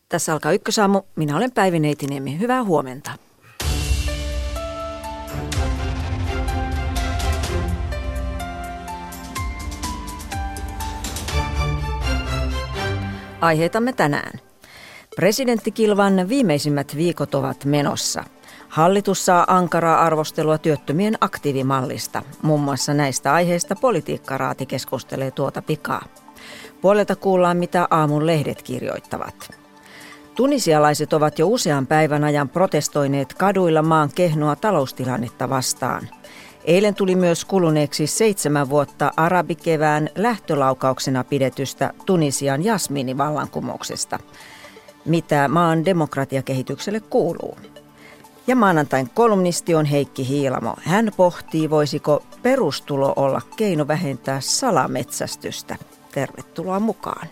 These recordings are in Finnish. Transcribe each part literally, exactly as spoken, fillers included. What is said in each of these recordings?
Tässä alkaa Ykkösaamu. Minä olen Päivi Neitiniemi. Hyvää huomenta. Aiheitamme tänään. Presidenttikilvan viimeisimmät viikot ovat menossa. Hallitus saa ankaraa arvostelua työttömien aktiivimallista. Muun muassa näistä aiheista Politiikkaraati keskustelee tuota pikaa. Puolelta kuullaan, mitä aamun lehdet kirjoittavat. Tunisialaiset ovat jo usean päivän ajan protestoineet kaduilla maan kehnoa taloustilannetta vastaan. Eilen tuli myös kuluneeksi seitsemän vuotta arabikevään lähtölaukauksena pidetystä Tunisian jasmiinivallankumouksesta. Mitä maan demokratiakehitykselle kuuluu? Ja maanantain kolumnisti on Heikki Hiilamo. Hän pohtii, voisiko perustulo olla keino vähentää salametsästystä. Tervetuloa mukaan.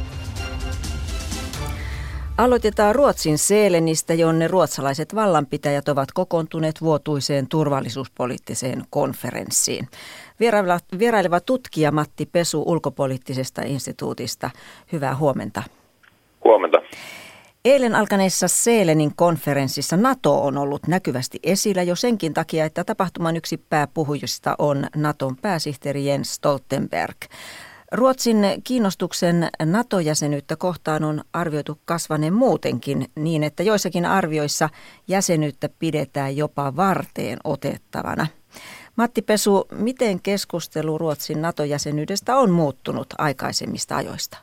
Aloitetaan Ruotsin Sälenistä, jonne ruotsalaiset vallanpitäjät ovat kokoontuneet vuotuiseen turvallisuuspoliittiseen konferenssiin. Vieraileva, vieraileva tutkija Matti Pesu ulkopoliittisesta instituutista. Hyvää huomenta. Huomenta. Eilen alkaneessa Sälenin konferenssissa NATO on ollut näkyvästi esillä jo senkin takia, että tapahtuman yksi pääpuhujista on Naton pääsihteeri Jens Stoltenberg. Ruotsin kiinnostuksen NATO-jäsenyyttä kohtaan on arvioitu kasvaneen muutenkin niin, että joissakin arvioissa jäsenyyttä pidetään jopa varteen otettavana. Matti Pesu, miten keskustelu Ruotsin NATO-jäsenyydestä on muuttunut aikaisemmista ajoista?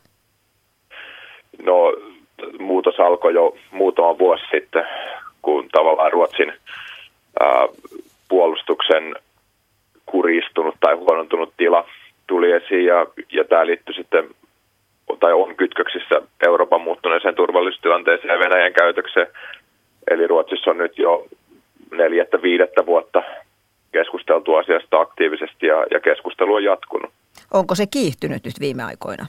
No, muutos alkoi jo muutama vuosi sitten, kun tavallaan Ruotsin ää, puolustuksen kuristunut tai huonontunut tila tuli esiin ja, ja tämä liittyy sitten, tai on kytköksissä Euroopan muuttuneeseen turvallisuustilanteeseen ja Venäjän käytökseen. Eli Ruotsissa on nyt jo neljättä viidettä vuotta keskusteltu asiasta aktiivisesti ja, ja keskustelu on jatkunut. Onko se kiihtynyt nyt viime aikoina?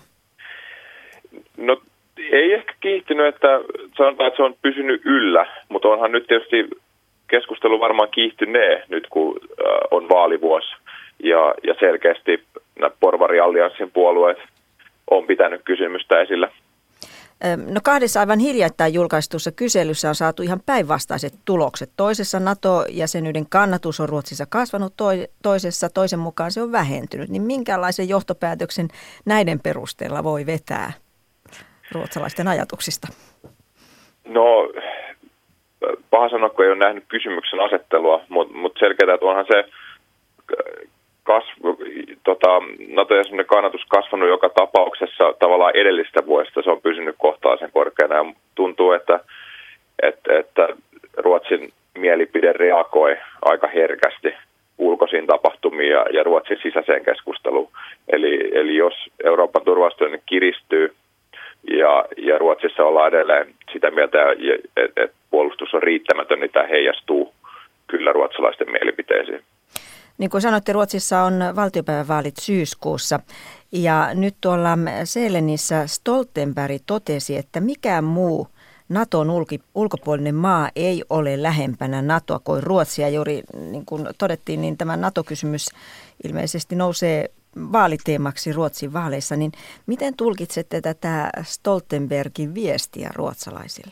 No ei ehkä kiihtynyt, että sanotaan, että se on pysynyt yllä, mutta onhan nyt tietysti keskustelu varmaan kiihtynee nyt, kun äh, on vaalivuosi ja, ja selkeästi nämä porvari-allianssin puolueet on pitänyt kysymystä esillä. No kahdessa aivan hiljattain julkaistussa kyselyssä on saatu ihan päinvastaiset tulokset. Toisessa NATO-jäsenyyden kannatus on Ruotsissa kasvanut, toisessa toisen mukaan se on vähentynyt. Niin minkälaisen johtopäätöksen näiden perusteella voi vetää ruotsalaisten ajatuksista? No, paha sanoa, kun ei ole nähnyt kysymyksen asettelua, mutta mut selkeää, että onhan se kasvu, tota, NATO-jäsenyyden kannatus kasvanut joka tapauksessa tavallaan edellistä vuodesta. Se on pysynyt kohtalaisen korkeana ja tuntuu, että, että, että Ruotsin mielipide reagoi aika herkästi ulkoisiin tapahtumiin ja, ja Ruotsin sisäiseen keskusteluun. Eli, eli jos Euroopan turvallisuustilanne kiristyy ja, ja Ruotsissa ollaan edelleen sitä mieltä, että et puolustus on riittämätön, niin tämä heijastuu kyllä ruotsalaisten mielipiteisiin. Niin kuin sanoitte, Ruotsissa on valtiopäivävaalit syyskuussa ja nyt tuolla Sälenissä Stoltenberg totesi, että mikään muu Naton ulkopuolinen maa ei ole lähempänä NATOa kuin Ruotsia. Juuri niin kuin todettiin, niin tämä NATO-kysymys ilmeisesti nousee vaaliteemaksi Ruotsin vaaleissa. Niin miten tulkitsette tätä Stoltenbergin viestiä ruotsalaisille?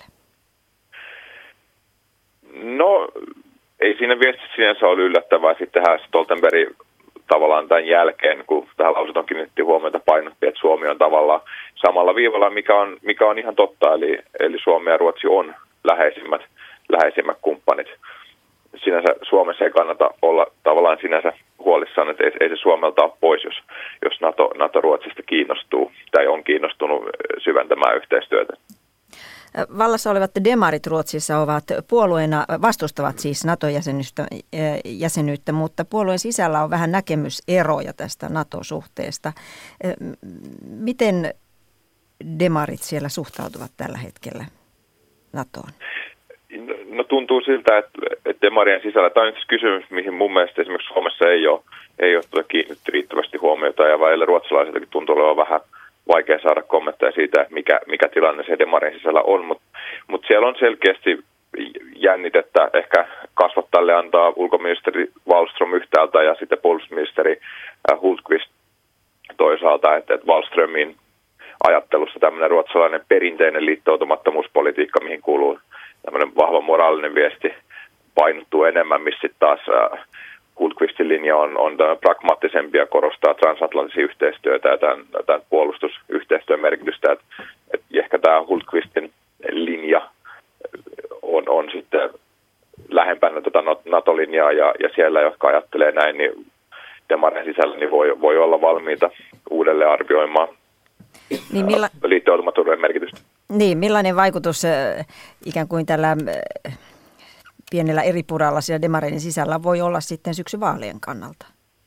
No, ei siinä viestissä sinänsä ole yllättävää. Sittenhän Stoltenberg tavallaan tämän jälkeen, kun tähän lausuntoon kiinnitti huomiota, painotti, että Suomi on tavallaan samalla viivalla, mikä on, mikä on ihan totta. Eli, eli Suomi ja Ruotsi on läheisimmät, läheisimmät kumppanit. Sinänsä Suomessa ei kannata olla tavallaan sinänsä huolissaan, että ei, ei se Suomelta ole pois, jos, jos NATO, NATO Ruotsista kiinnostuu tai on kiinnostunut syventämään yhteistyötä. Vallassa olevat demarit Ruotsissa ovat puolueena, vastustavat siis NATO-jäsenyyttä, mutta puolueen sisällä on vähän näkemyseroja tästä NATO-suhteesta. Miten demarit siellä suhtautuvat tällä hetkellä NATOon? No tuntuu siltä, että, että demarien sisällä, tämä on nyt kysymys, mihin mun mielestä esimerkiksi Suomessa ei ole, ei ole kiinnitetty riittävästi huomiota ja välillä ruotsalaisiltakin tuntuu olevan vähän vaikea saada kommentteja siitä, että mikä, mikä tilanne se demarien sisällä on, mutta mut siellä on selkeästi jännitettä ehkä kasvattajalle antaa ulkoministeri Wallström yhtäältä ja sitten puolustusministeri Hultqvist toisaalta, että, että Wallströmin ajattelussa tämmöinen ruotsalainen perinteinen liittoutumattomuuspolitiikka, mihin kuuluu tämmöinen vahva moraalinen viesti, painottuu enemmän, missä sitten taas äh, Hultqvistin linja on, on pragmaattisempi ja korostaa transatlanttisia yhteistyötä ja tämän, tämän puolustusyhteistyön merkitystä. Et, et ehkä tämä Hultqvistin linja on, on sitten lähempänä tätä NATO-linjaa ja, ja siellä, jotka ajattelee näin, niin demareiden sisällä niin voi, voi olla valmiita uudelleen arvioimaan niin milla... liittoutumattomuuden merkitystä. Niin, millainen vaikutus äh, ikään kuin tällä äh, pienellä eripuralla siellä demareiden sisällä voi olla sitten syksy-vaalien kannalta?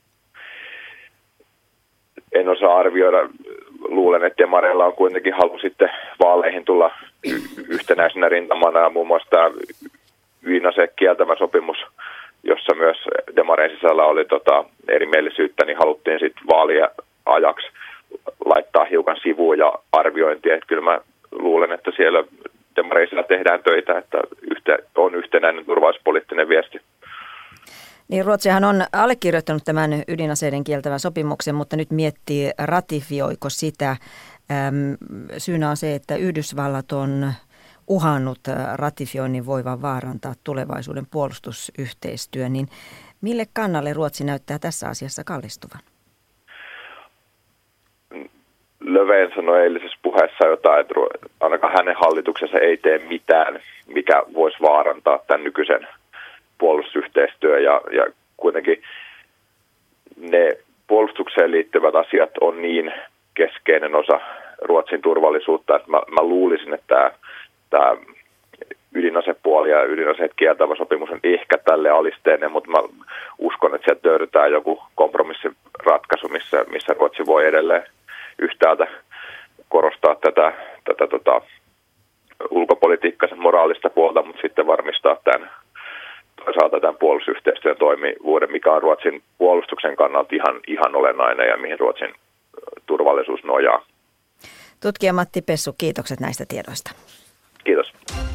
En osaa arvioida. Luulen, että demareilla on kuitenkin halu sitten vaaleihin tulla y- yhtenäisenä rintamana ja muun muassa tämä ydinaseen kieltävä sopimus, jossa myös demareiden sisällä oli tota erimielisyyttä, niin haluttiin sitten vaalien ajaksi laittaa hiukan sivuun ja arviointia. Että kyllä mä luulen, että siellä demareisilla tehdään töitä, että yhte, on yhtenäinen turvallisuuspoliittinen viesti. Niin Ruotsihan on allekirjoittanut tämän ydinaseiden kieltävän sopimuksen, mutta nyt miettii, ratifioiko sitä. Äm, syynä on se, että Yhdysvallat on uhannut ratifioinnin voivan vaarantaa tulevaisuuden puolustusyhteistyön. Niin mille kannalle Ruotsi näyttää tässä asiassa kallistuvan? Löfven sanoi eilisessä puheessa jotain, että ainakaan hänen hallituksensa ei tee mitään, mikä voisi vaarantaa tämän nykyisen puolustusyhteistyö. Ja, ja kuitenkin ne puolustukseen liittyvät asiat on niin keskeinen osa Ruotsin turvallisuutta, että mä, mä luulisin, että tämä, tämä ydinasepuoli ja ydinaseet kieltävä sopimus on ehkä tälle alisteinen, mutta mä uskon, että sieltä löydetään joku kompromissiratkaisu, missä, missä Ruotsi voi edelleen yhtäältä korostaa tätä, tätä tota, ulkopolitiikkansa moraalista puolta, mutta sitten varmistaa tämän, toisaalta tämän puolustusyhteistyön toimivuuden, mikä on Ruotsin puolustuksen kannalta ihan, ihan olennainen ja mihin Ruotsin turvallisuus nojaa. Tutkija Matti Pessu, kiitokset näistä tiedoista. Kiitos.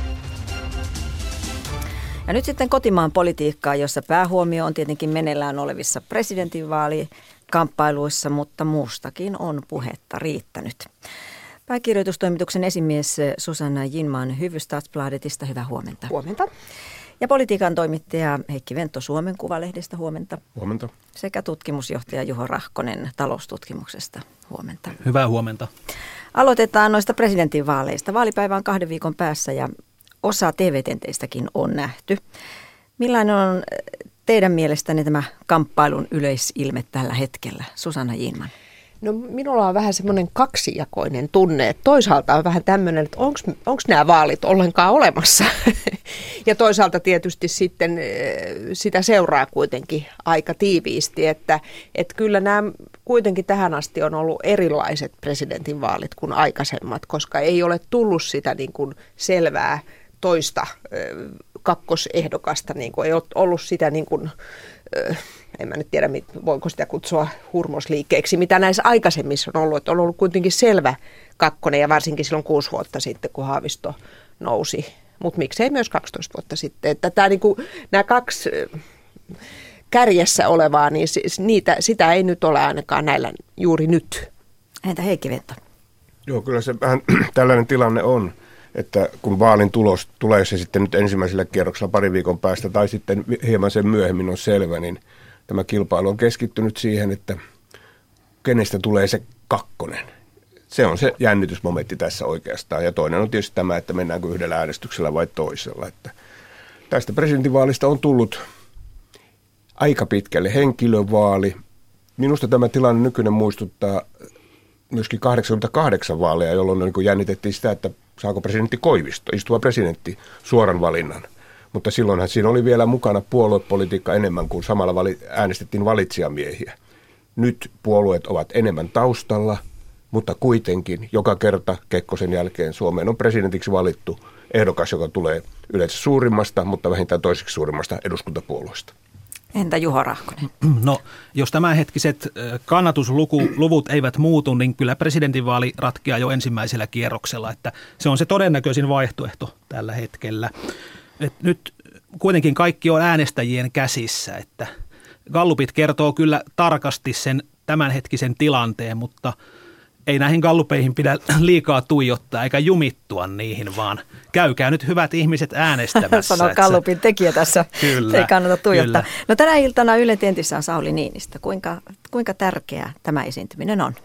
Ja nyt sitten kotimaan politiikkaa, jossa päähuomio on tietenkin meneillään olevissa presidentinvaalikamppailuissa, mutta muustakin on puhetta riittänyt. Pääkirjoitustoimituksen esimies Susanna Jinman Hufvudstadsbladetista, hyvää huomenta. Huomenta. Ja politiikan toimittaja Heikki Vento Suomen Kuvalehdestä, huomenta. Huomenta. Sekä tutkimusjohtaja Juho Rahkonen Taloustutkimuksesta, huomenta. Hyvää huomenta. Aloitetaan noista presidentinvaaleista. Vaalipäivä on kahden viikon päässä ja osa T V-tenteistäkin on nähty. Millainen on teidän mielestänne tämä kamppailun yleisilme tällä hetkellä, Susanna Jinman? No minulla on vähän semmoinen kaksijakoinen tunne, että toisaalta on vähän tämmöinen, että onko nämä vaalit ollenkaan olemassa. Ja toisaalta tietysti sitten sitä seuraa kuitenkin aika tiiviisti, että, että kyllä nämä kuitenkin tähän asti on ollut erilaiset presidentinvaalit kuin aikaisemmat, koska ei ole tullut sitä niin kuin selvää toista kakkosehdokasta, niin kuin ei ole ollut sitä niin kuin, en mä nyt tiedä, voiko sitä kutsua hurmosliikkeeksi, mitä näissä aikaisemmissa on ollut, että on ollut kuitenkin selvä kakkonen ja varsinkin silloin kuusi vuotta sitten, kun Haavisto nousi, mutta miksei myös kaksitoista vuotta sitten, että tämä, niin kuin, nämä kaksi kärjessä olevaa, niin niitä, sitä ei nyt ole ainakaan näillä juuri nyt. Entä Heikki Vento? Joo, kyllä se vähän tällainen tilanne on, että kun vaalin tulos tulee se sitten nyt ensimmäisellä kierroksella pari viikon päästä tai sitten hieman sen myöhemmin on selvä, niin tämä kilpailu on keskittynyt siihen, että kenestä tulee se kakkonen. Se on se jännitysmomentti tässä oikeastaan. Ja toinen on tietysti tämä, että mennäänkö yhdellä äänestyksellä vai toisella. Että tästä presidentinvaalista on tullut aika pitkälle henkilövaali. Minusta tämä tilanne nykyinen muistuttaa myöskin kahdeksankymmentäkahdeksan vaaleja, jolloin niin jännitettiin sitä, että saako presidentti Koivisto, istuva presidentti, suoran valinnan. Mutta silloinhan siinä oli vielä mukana puoluepolitiikka enemmän kuin samalla vali- äänestettiin valitsijamiehiä. Nyt puolueet ovat enemmän taustalla, mutta kuitenkin joka kerta Kekkosen jälkeen Suomeen on presidentiksi valittu ehdokas, joka tulee yleensä suurimmasta, mutta vähintään toiseksi suurimmasta eduskuntapuolueesta. Entä Juho Rahkonen? No, jos tämänhetkiset kannatusluvut eivät muutu, niin kyllä presidentinvaali ratkeaa jo ensimmäisellä kierroksella, että se on se todennäköisin vaihtoehto tällä hetkellä. Et nyt kuitenkin kaikki on äänestäjien käsissä, että gallupit kertoo kyllä tarkasti sen tämänhetkisen tilanteen, mutta ei näihin gallupeihin pidä liikaa tuijottaa eikä jumittua niihin, vaan käykää nyt hyvät ihmiset äänestämässä. Sanoo gallupin tekijä tässä, kyllä, ei kannata tuijottaa. Kyllä. No tänä iltana Ylen tentissä on Sauli Niinistö. Kuinka, kuinka tärkeää tämä esiintyminen on?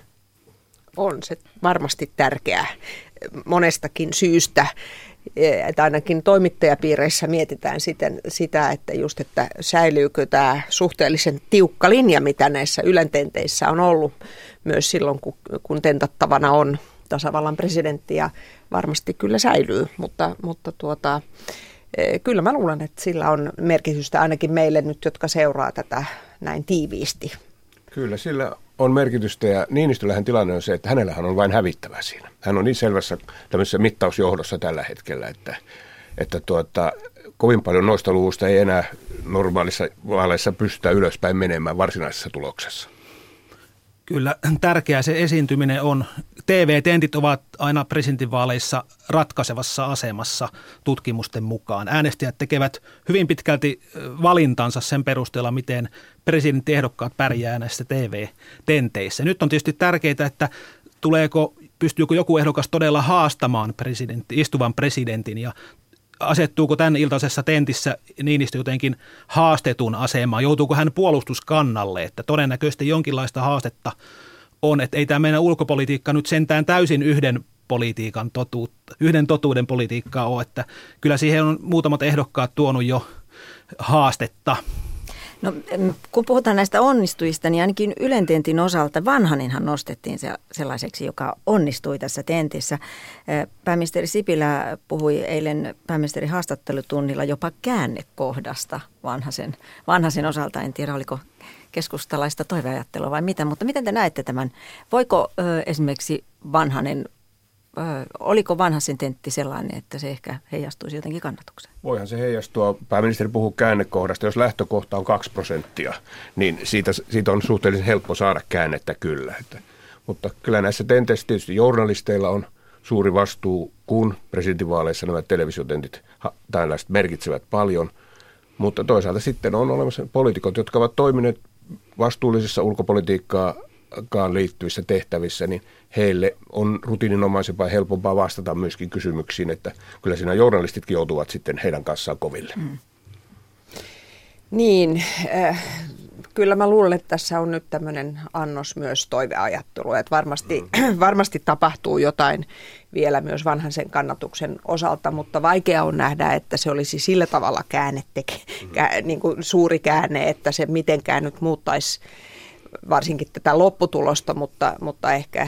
On se varmasti tärkeää monestakin syystä. Että ainakin toimittajapiireissä mietitään siten, sitä, että just, että säilyykö tämä suhteellisen tiukka linja, mitä näissä Ylen tenteissä on ollut myös silloin, kun, kun tentattavana on tasavallan presidentti, ja varmasti kyllä säilyy, mutta, mutta tuota, kyllä mä luulen, että sillä on merkitystä ainakin meille nyt, jotka seuraa tätä näin tiiviisti. Kyllä, sillä on merkitystä, ja Niinistöllähän tilanne on se, että hänellähän on vain hävittävää siinä. Hän on niin selvässä tämmöisessä mittausjohdossa tällä hetkellä, että, että tuota, kovin paljon noista luvuista ei enää normaalissa vaaleissa pystytä ylöspäin menemään varsinaisessa tuloksessa. Kyllä, tärkeää se esiintyminen on. T V-tentit ovat aina presidentinvaaleissa ratkaisevassa asemassa tutkimusten mukaan. Äänestäjät tekevät hyvin pitkälti valintansa sen perusteella, miten presidenttiehdokkaat pärjää näissä T V-tenteissä. Nyt on tietysti tärkeää, että tuleeko, pystyykö joku ehdokas todella haastamaan presidentti, istuvan presidentin, ja asettuuko tämän iltaisessa tentissä Niinistö jotenkin haastetun asemaan? Joutuuko hän puolustuskannalle? Että todennäköisesti jonkinlaista haastetta on, että ei tämä meidän ulkopolitiikka nyt sentään täysin yhden politiikan totuutta, yhden totuuden politiikkaa ole, että kyllä siihen on muutamat ehdokkaat tuonut jo haastetta. No, kun puhutaan näistä onnistujista, niin ainakin Ylen tentin osalta Vanhanenhan nostettiin se sellaiseksi, joka onnistui tässä tentissä. Pääministeri Sipilä puhui eilen pääministerin haastattelutunnilla jopa käännekohdasta Vanhasen, Vanhasen osalta. En tiedä, oliko keskustalaista toiveajattelua vai mitä, mutta miten te näette tämän? Voiko ö, esimerkiksi Vanhanen, ö, oliko Vanhasen tentti sellainen, että se ehkä heijastuisi jotenkin kannatukseen? Voihan se heijastua. Pääministeri puhuu käännekohdasta. Jos lähtökohta on kaksi prosenttia, niin siitä, siitä on suhteellisen helppo saada käännettä kyllä. Että, mutta kyllä näissä tenteissä tietysti journalisteilla on suuri vastuu, kun presidentinvaaleissa nämä televisiotentit tällaiset merkitsevät paljon. Mutta toisaalta sitten on olemassa poliitikot, jotka ovat toimineet vastuullisissa ulkopolitiikkaan liittyvissä tehtävissä, niin heille on rutiininomaisempaa ja helpompaa vastata myöskin kysymyksiin, että kyllä siinä journalistitkin joutuvat sitten heidän kanssaan koville. Mm. Niin, äh, kyllä mä luulen, että tässä on nyt tämmöinen annos myös toiveajattelua, että varmasti, mm. varmasti tapahtuu jotain vielä myös Vanhasen kannatuksen osalta, mutta vaikea on nähdä, että se olisi sillä tavalla käänneteke, mm. kä, niin kuin suuri käänne, että se mitenkään nyt muuttaisi varsinkin tätä lopputulosta, mutta, mutta ehkä,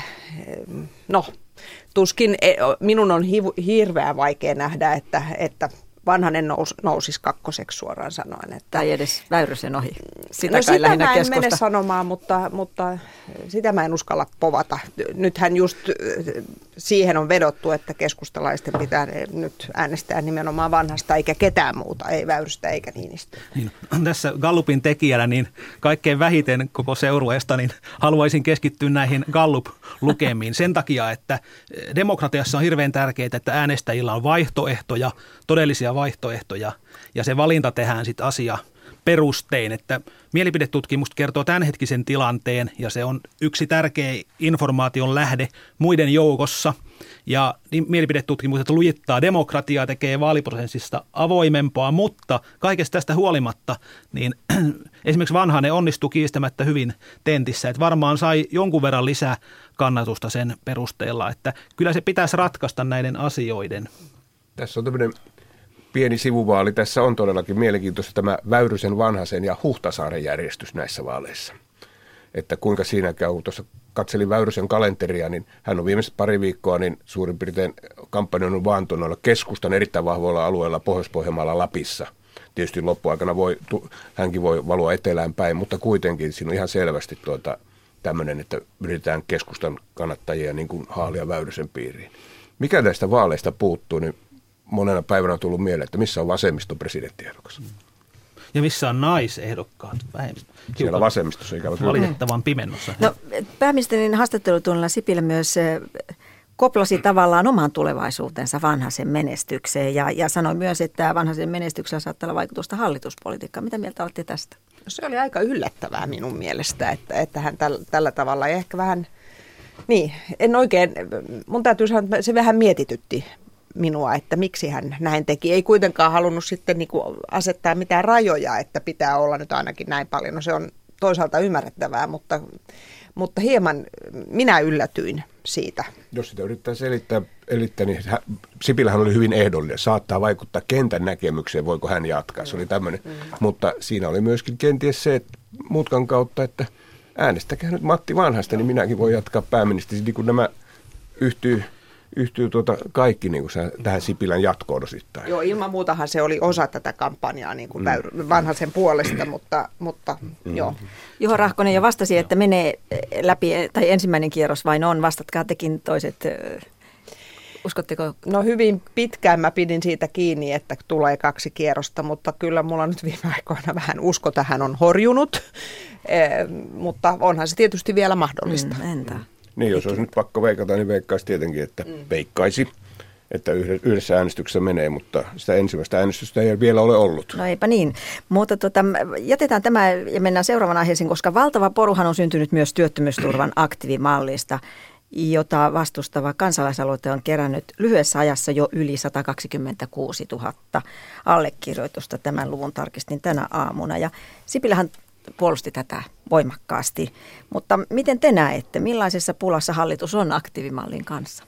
no, tuskin minun on hirveän vaikea nähdä, että, että Vanhanen nous, nousisi kakkoseksi suoraan sanoen. Että, tai edes Väyrysen ohi. Sitä, no, sitä mä en mene sanomaan, mutta, mutta sitä mä en uskalla povata. Nythän just siihen on vedottu, että keskustalaisten pitää nyt äänestää nimenomaan Vanhasta eikä ketään muuta, ei Väyrystä eikä Niinistä. Niin, tässä Gallupin tekijänä niin kaikkein vähiten koko seurueesta niin haluaisin keskittyä näihin Gallup-lukemiin sen takia, että demokratiassa on hirveän tärkeää, että äänestäjillä on vaihtoehtoja, todellisia vaihtoehtoja, ja se valinta tehdään sitten asia perustein, että mielipidetutkimus kertoo tämänhetkisen tilanteen, ja se on yksi tärkeä informaation lähde muiden joukossa, ja mielipidetutkimukset lujittaa demokratiaa, tekee vaaliprosessista avoimempaa, mutta kaikesta tästä huolimatta, niin esimerkiksi Vanhanen onnistui kiistämättä hyvin tentissä, että varmaan sai jonkun verran lisää kannatusta sen perusteella, että kyllä se pitäisi ratkaista näiden asioiden. Tässä on tämmöinen pieni sivuvaali. Tässä on todellakin mielenkiintoista tämä Väyrysen, Vanhasen ja Huhtasaaren järjestys näissä vaaleissa. Että kuinka siinä käy. Tuossa katselin Väyrysen kalenteria, niin hän on viimeiset pari viikkoa niin suurin piirtein kampanjoinut vaan tuolla keskustan erittäin vahvoilla alueilla Pohjois-Pohjanmaalla Lapissa. Tietysti loppuaikana voi, hänkin voi valua etelään päin, mutta kuitenkin siinä on ihan selvästi tuota, tämmöinen, että yritetään keskustan kannattajia niin kuin haalia Väyrysen piiriin. Mikä näistä vaaleista puuttuu, niin monena päivänä on tullut mieleen, että missä on vasemmiston presidenttiehdokas. Ja missä on naisehdokkaat? Vähemmän. Siellä vasemmistossa ikävä kyllä. Valitettavan pimennossa. No, pääministerin haastattelutunnilla Sipilä myös koplasi tavallaan oman tulevaisuutensa Vanhasen menestykseen ja, ja sanoi myös, että Vanhasen menestyksellä saattaa olla vaikutusta hallituspolitiikkaan. Mitä mieltä olette tästä? Se oli aika yllättävää minun mielestä, että, että hän täl, tällä tavalla ja ehkä vähän Niin, en oikein, mun täytyy sanoa, että se vähän mietitytti minua, että miksi hän näin teki. Ei kuitenkaan halunnut sitten niin kuin asettaa mitään rajoja, että pitää olla nyt ainakin näin paljon. No se on toisaalta ymmärrettävää, mutta, mutta hieman minä yllätyin siitä. Jos sitä yrittää selittää, elittää, niin Sipilähän oli hyvin ehdollinen. Saattaa vaikuttaa kentän näkemykseen, voiko hän jatkaa. Se oli tämmöinen. Mm. Mutta siinä oli myöskin kenties se, että mutkan kautta, että äänestäkää nyt Matti Vanhasta, niin minäkin voin jatkaa pääministeri, niin kun nämä yhtyy, yhtyy tuota kaikki niin kuin tähän Sipilän jatkoon osittain. Joo, ilman muutahan se oli osa tätä kampanjaa niin kuin mm. Vanhasen puolesta, mutta, mutta mm. joo. Juho Rahkonen jo vastasi, että menee läpi, tai ensimmäinen kierros vain on. Vastatkaa tekin toiset. Uskotteko? No hyvin pitkään mä pidin siitä kiinni, että tulee kaksi kierrosta, mutta kyllä mulla nyt viime aikoina vähän usko tähän on horjunut, eh, mutta onhan se tietysti vielä mahdollista. Mm, entä? Niin, jos olisi nyt pakko veikata, niin veikkaisi tietenkin, että mm. veikkaisi, että yhdessä äänestyksessä menee, mutta sitä ensimmäistä äänestystä ei vielä ole ollut. No eipä niin, mutta tota, jätetään tämä ja mennään seuraavan aiheeseen, koska valtava poruhan on syntynyt myös työttömyysturvan aktiivimallista, jota vastustava kansalaisaloite on kerännyt lyhyessä ajassa jo yli sata kaksikymmentäkuusituhatta allekirjoitusta. Tämän luvun tarkistin tänä aamuna ja Sipilähän puolusti tätä voimakkaasti. Mutta miten te näette, millaisessa pulassa hallitus on aktiivimallin kanssa?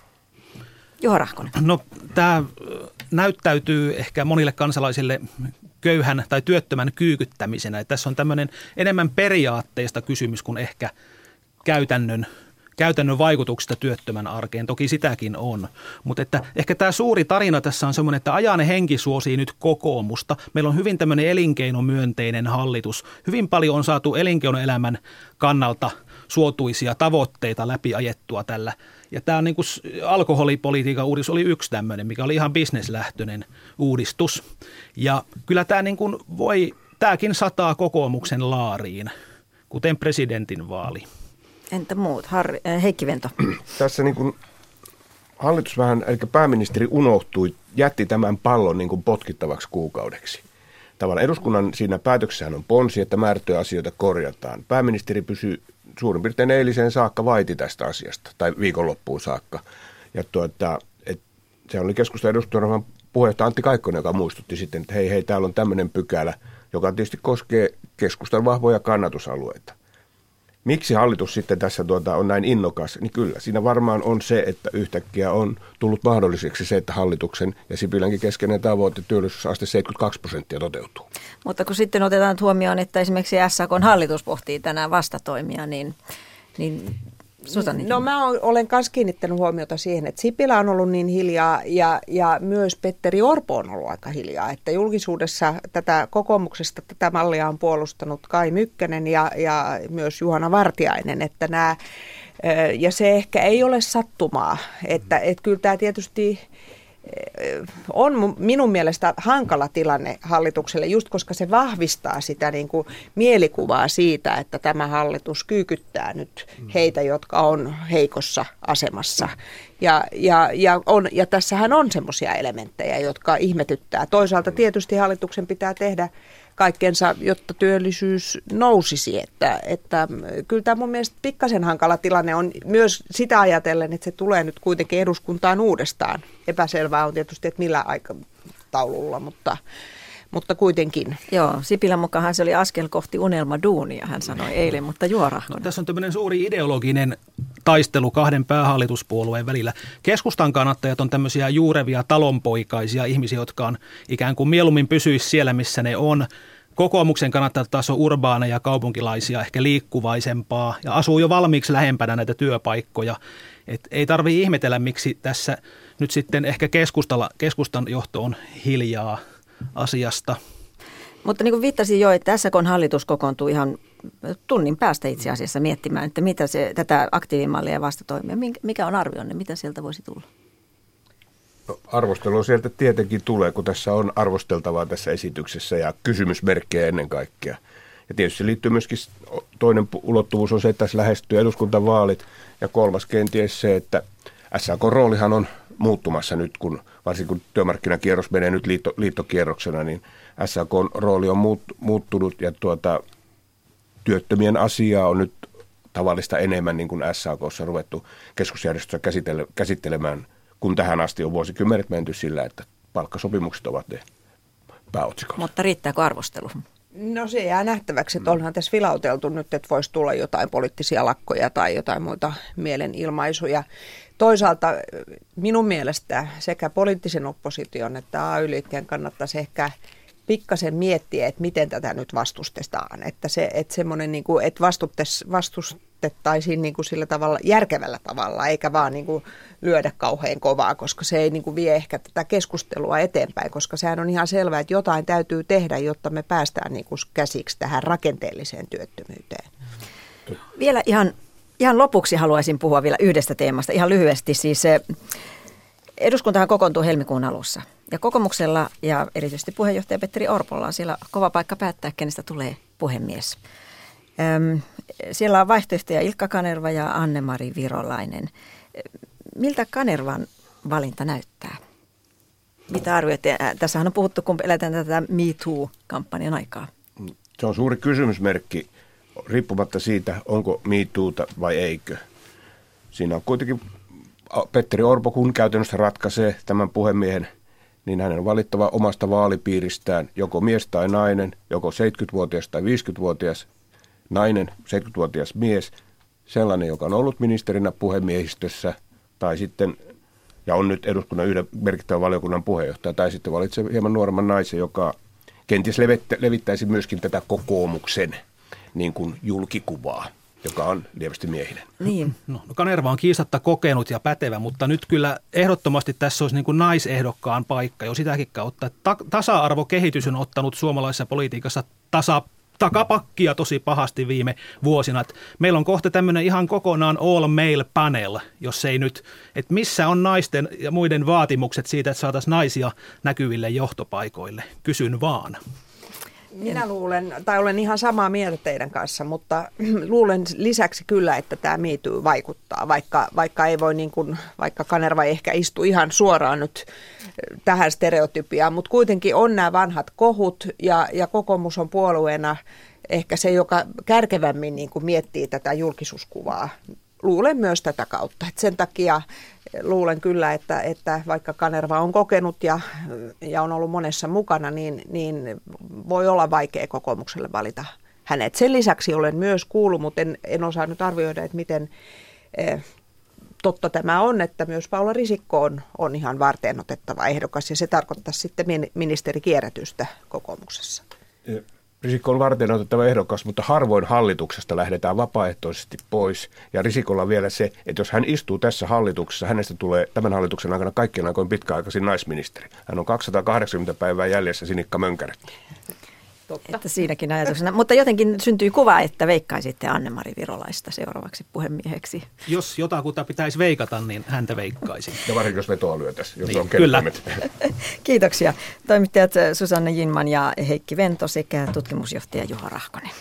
Juho Rahkonen. No tämä näyttäytyy ehkä monille kansalaisille köyhän tai työttömän kyykyttämisenä. Tässä on tämmöinen enemmän periaatteista kysymys kuin ehkä käytännön käytännön vaikutuksista työttömän arkeen. Toki sitäkin on, mutta että ehkä tämä suuri tarina tässä on semmoinen, että ajanen henki suosii nyt kokoomusta. Meillä on hyvin tämmöinen elinkeinomyönteinen hallitus. Hyvin paljon on saatu elinkeinoelämän kannalta suotuisia tavoitteita läpi ajettua tällä. Ja tämä niin kuin alkoholipolitiikan uudistus oli yksi tämmöinen, mikä oli ihan bisneslähtöinen uudistus. Ja kyllä tämä niin kuin voi, tämäkin sataa kokoomuksen laariin, kuten presidentinvaali. Entä muut? Harri, äh, Heikki Vento. Tässä niin kuin hallitus vähän, eli pääministeri unohtui, jätti tämän pallon niin kuin potkittavaksi kuukaudeksi. Tavallaan eduskunnan siinä päätöksessähän on ponsi, että määrättyjä asioita korjataan. Pääministeri pysyy suurin piirtein eiliseen saakka vaiti tästä asiasta, tai viikonloppuun saakka. Ja tuota, et, se oli keskustan eduskunnan puheenjohtaja Antti Kaikkonen, joka muistutti sitten, että hei, hei, täällä on tämmöinen pykälä, joka tietysti koskee keskustan vahvoja kannatusalueita. Miksi hallitus sitten tässä tuota on näin innokas? Niin kyllä, siinä varmaan on se, että yhtäkkiä on tullut mahdolliseksi se, että hallituksen ja Sipilänkin keskeinen tavoite työllisyysaste seitsemänkymmentäkaksi prosenttia toteutuu. Mutta kun sitten otetaan huomioon, että esimerkiksi S A K:n hallitus pohtii tänään vastatoimia, niin, niin Susanni. No mä olen myös kiinnittänyt huomiota siihen, että Sipilä on ollut niin hiljaa ja, ja myös Petteri Orpo on ollut aika hiljaa. Että julkisuudessa tätä kokoomuksesta tätä mallia on puolustanut Kai Mykkänen ja, ja myös Juhana Vartiainen. Että nämä, ja se ehkä ei ole sattumaa, että, että kyllä tämä tietysti on minun mielestä hankala tilanne hallitukselle, just koska se vahvistaa sitä niin kuin mielikuvaa siitä, että tämä hallitus kyykyttää nyt heitä, jotka on heikossa asemassa. Ja, ja, ja, on, ja tässähän on semmoisia elementtejä, jotka ihmetyttää. Toisaalta tietysti hallituksen pitää tehdä kaikkensa, jotta työllisyys nousisi. Että, että kyllä tämä mun mielestä pikkasen hankala tilanne on myös sitä ajatellen, että se tulee nyt kuitenkin eduskuntaan uudestaan. Epäselvää on tietysti, että millä aikataululla, mutta, mutta kuitenkin. Joo, Sipilän mukaan se oli askel kohti unelmaduunia, hän sanoi eilen, mutta Juho Rahkonen. No, tässä on tämmöinen suuri ideologinen taistelu kahden päähallituspuolueen välillä. Keskustan kannattajat on tämmöisiä juurevia talonpoikaisia ihmisiä, jotka on ikään kuin mieluummin pysyisi siellä, missä ne on. Kokoomuksen kannattajat taas on urbaaneja, kaupunkilaisia, ehkä liikkuvaisempaa ja asuu jo valmiiksi lähempänä näitä työpaikkoja. Et ei tarvitse ihmetellä, miksi tässä nyt sitten ehkä keskustalla, keskustan johto on hiljaa asiasta. Mutta niin kuin viittasin jo, että S A K:n hallitus kokoontuu ihan tunnin päästä itse asiassa miettimään, että mitä se, tätä aktiivimallia ja vastatoimia, mikä on arvionne, mitä sieltä voisi tulla? No, arvostelua sieltä tietenkin tulee, kun tässä on arvosteltavaa tässä esityksessä ja kysymysmerkkejä ennen kaikkea. Ja tietysti se liittyy myöskin, toinen ulottuvuus on se, että tässä lähestyy eduskuntavaalit ja kolmas kenties se, että S A K:n roolihan on muuttumassa nyt, kun varsinkin kun työmarkkinakierros menee nyt liitto, liittokierroksena, niin S A K:n rooli on muut, muuttunut ja tuota, työttömien asiaa on nyt tavallista enemmän, niin kuin S A K:ssa on ruvettu keskusjärjestössä käsittele, käsittelemään, kun tähän asti on vuosikymmenet menty sillä, että palkkasopimukset ovat ne pääotsikot. Mutta riittääkö arvostelu? No se jää nähtäväksi, että onhan tässä vilauteltu nyt, että voisi tulla jotain poliittisia lakkoja tai jotain muita mielenilmaisuja. Toisaalta minun mielestä sekä poliittisen opposition että A Y-liikkeen kannattaisi ehkä pikkasen miettiä, että miten tätä nyt vastustetaan. Että, se, että, semmoinen, niin kuin, että vastustettaisiin niin kuin sillä tavalla, järkevällä tavalla, eikä vaan niin kuin lyödä kauhean kovaa, koska se ei niin kuin vie ehkä tätä keskustelua eteenpäin, koska sehän on ihan selvää, että jotain täytyy tehdä, jotta me päästään niin kuin käsiksi tähän rakenteelliseen työttömyyteen. Vielä ihan, ihan lopuksi haluaisin puhua vielä yhdestä teemasta, ihan lyhyesti. Siis eduskuntahan kokoontuu helmikuun alussa ja kokoomuksella ja erityisesti puheenjohtaja Petteri Orpolla on siellä kova paikka päättää, kenestä tulee puhemies. Öm, siellä on vaihtoehtoja Ilkka Kanerva ja Anne-Mari Virolainen. Miltä Kanervan valinta näyttää? Mitä arvioitte? Tässähän on puhuttu, kun eletään tätä Me Too-kampanjan aikaa. Se on suuri kysymysmerkki, riippumatta siitä, onko Me Toota vai eikö. Siinä on kuitenkin Petteri Orpo, kun käytännössä ratkaisee tämän puhemiehen, niin hänen on valittava omasta vaalipiiristään joko mies tai nainen, joko seitsemänkymmentävuotias tai viisikymmentävuotias nainen, seitsemänkymmentävuotias mies, sellainen, joka on ollut ministerinä puhemiehistössä tai sitten, ja on nyt eduskunnan yhden merkittävän valiokunnan puheenjohtaja, tai sitten valitsee hieman nuoremman naisen, joka kenties levittäisi myöskin tätä kokoomuksen niin kuin julkikuvaa, joka on lievästi miehinen. Niin. No, Kanerva on kiistatta kokenut ja pätevä, mutta nyt kyllä ehdottomasti tässä olisi niin kuin naisehdokkaan paikka jo sitäkin kautta. Ta- tasa-arvokehitys on ottanut suomalaisessa politiikassa tasa takapakkia tosi pahasti viime vuosina. Et meillä on kohta tämmöinen ihan kokonaan all male panel, jos ei nyt, että missä on naisten ja muiden vaatimukset siitä, että saataisiin naisia näkyville johtopaikoille. Kysyn vaan. Minä luulen, tai olen ihan samaa mieltä teidän kanssa, mutta luulen lisäksi kyllä, että tämä Me Too vaikuttaa, vaikka, vaikka ei voi niin kuin, vaikka Kanerva ei ehkä istu ihan suoraan nyt tähän stereotypiaan, mutta kuitenkin on nämä vanhat kohut ja, ja kokoomus on puolueena ehkä se, joka kärkevämmin niin kuin miettii tätä julkisuuskuvaa. Luulen myös tätä kautta. Et sen takia luulen kyllä, että, että vaikka Kanerva on kokenut ja, ja on ollut monessa mukana, niin, niin voi olla vaikea kokoomukselle valita hänet. Sen lisäksi olen myös kuullut, mutta en, en osaa nyt arvioida, että miten eh, totta tämä on, että myös Paula Risikko on, on ihan varteenotettava ehdokas ja se tarkoittaa sitten ministerikierrätystä kokoomuksessa. Risikko on varten otettava ehdokas, mutta harvoin hallituksesta lähdetään vapaaehtoisesti pois. Ja Risikolla vielä se, että jos hän istuu tässä hallituksessa, hänestä tulee tämän hallituksen aikana kaikkien aikojen pitkäaikaisin naisministeri. Hän on kaksisataakahdeksankymmentä päivää jäljessä Sinikka Mönkäre. Totta. Että siinäkin ajatuksena. Mutta jotenkin syntyy kuva, että veikkaisitte Anne-Mari Virolaista seuraavaksi puhemieheksi. Jos jotakuta pitäisi veikata, niin häntä veikkaisin. Ja varsinkin jos vetoa lyötäisiin, jos niin, on kertoimet. Kiitoksia. Toimittajat Susanne Jinman ja Heikki Vento sekä tutkimusjohtaja Juha Rahkonen.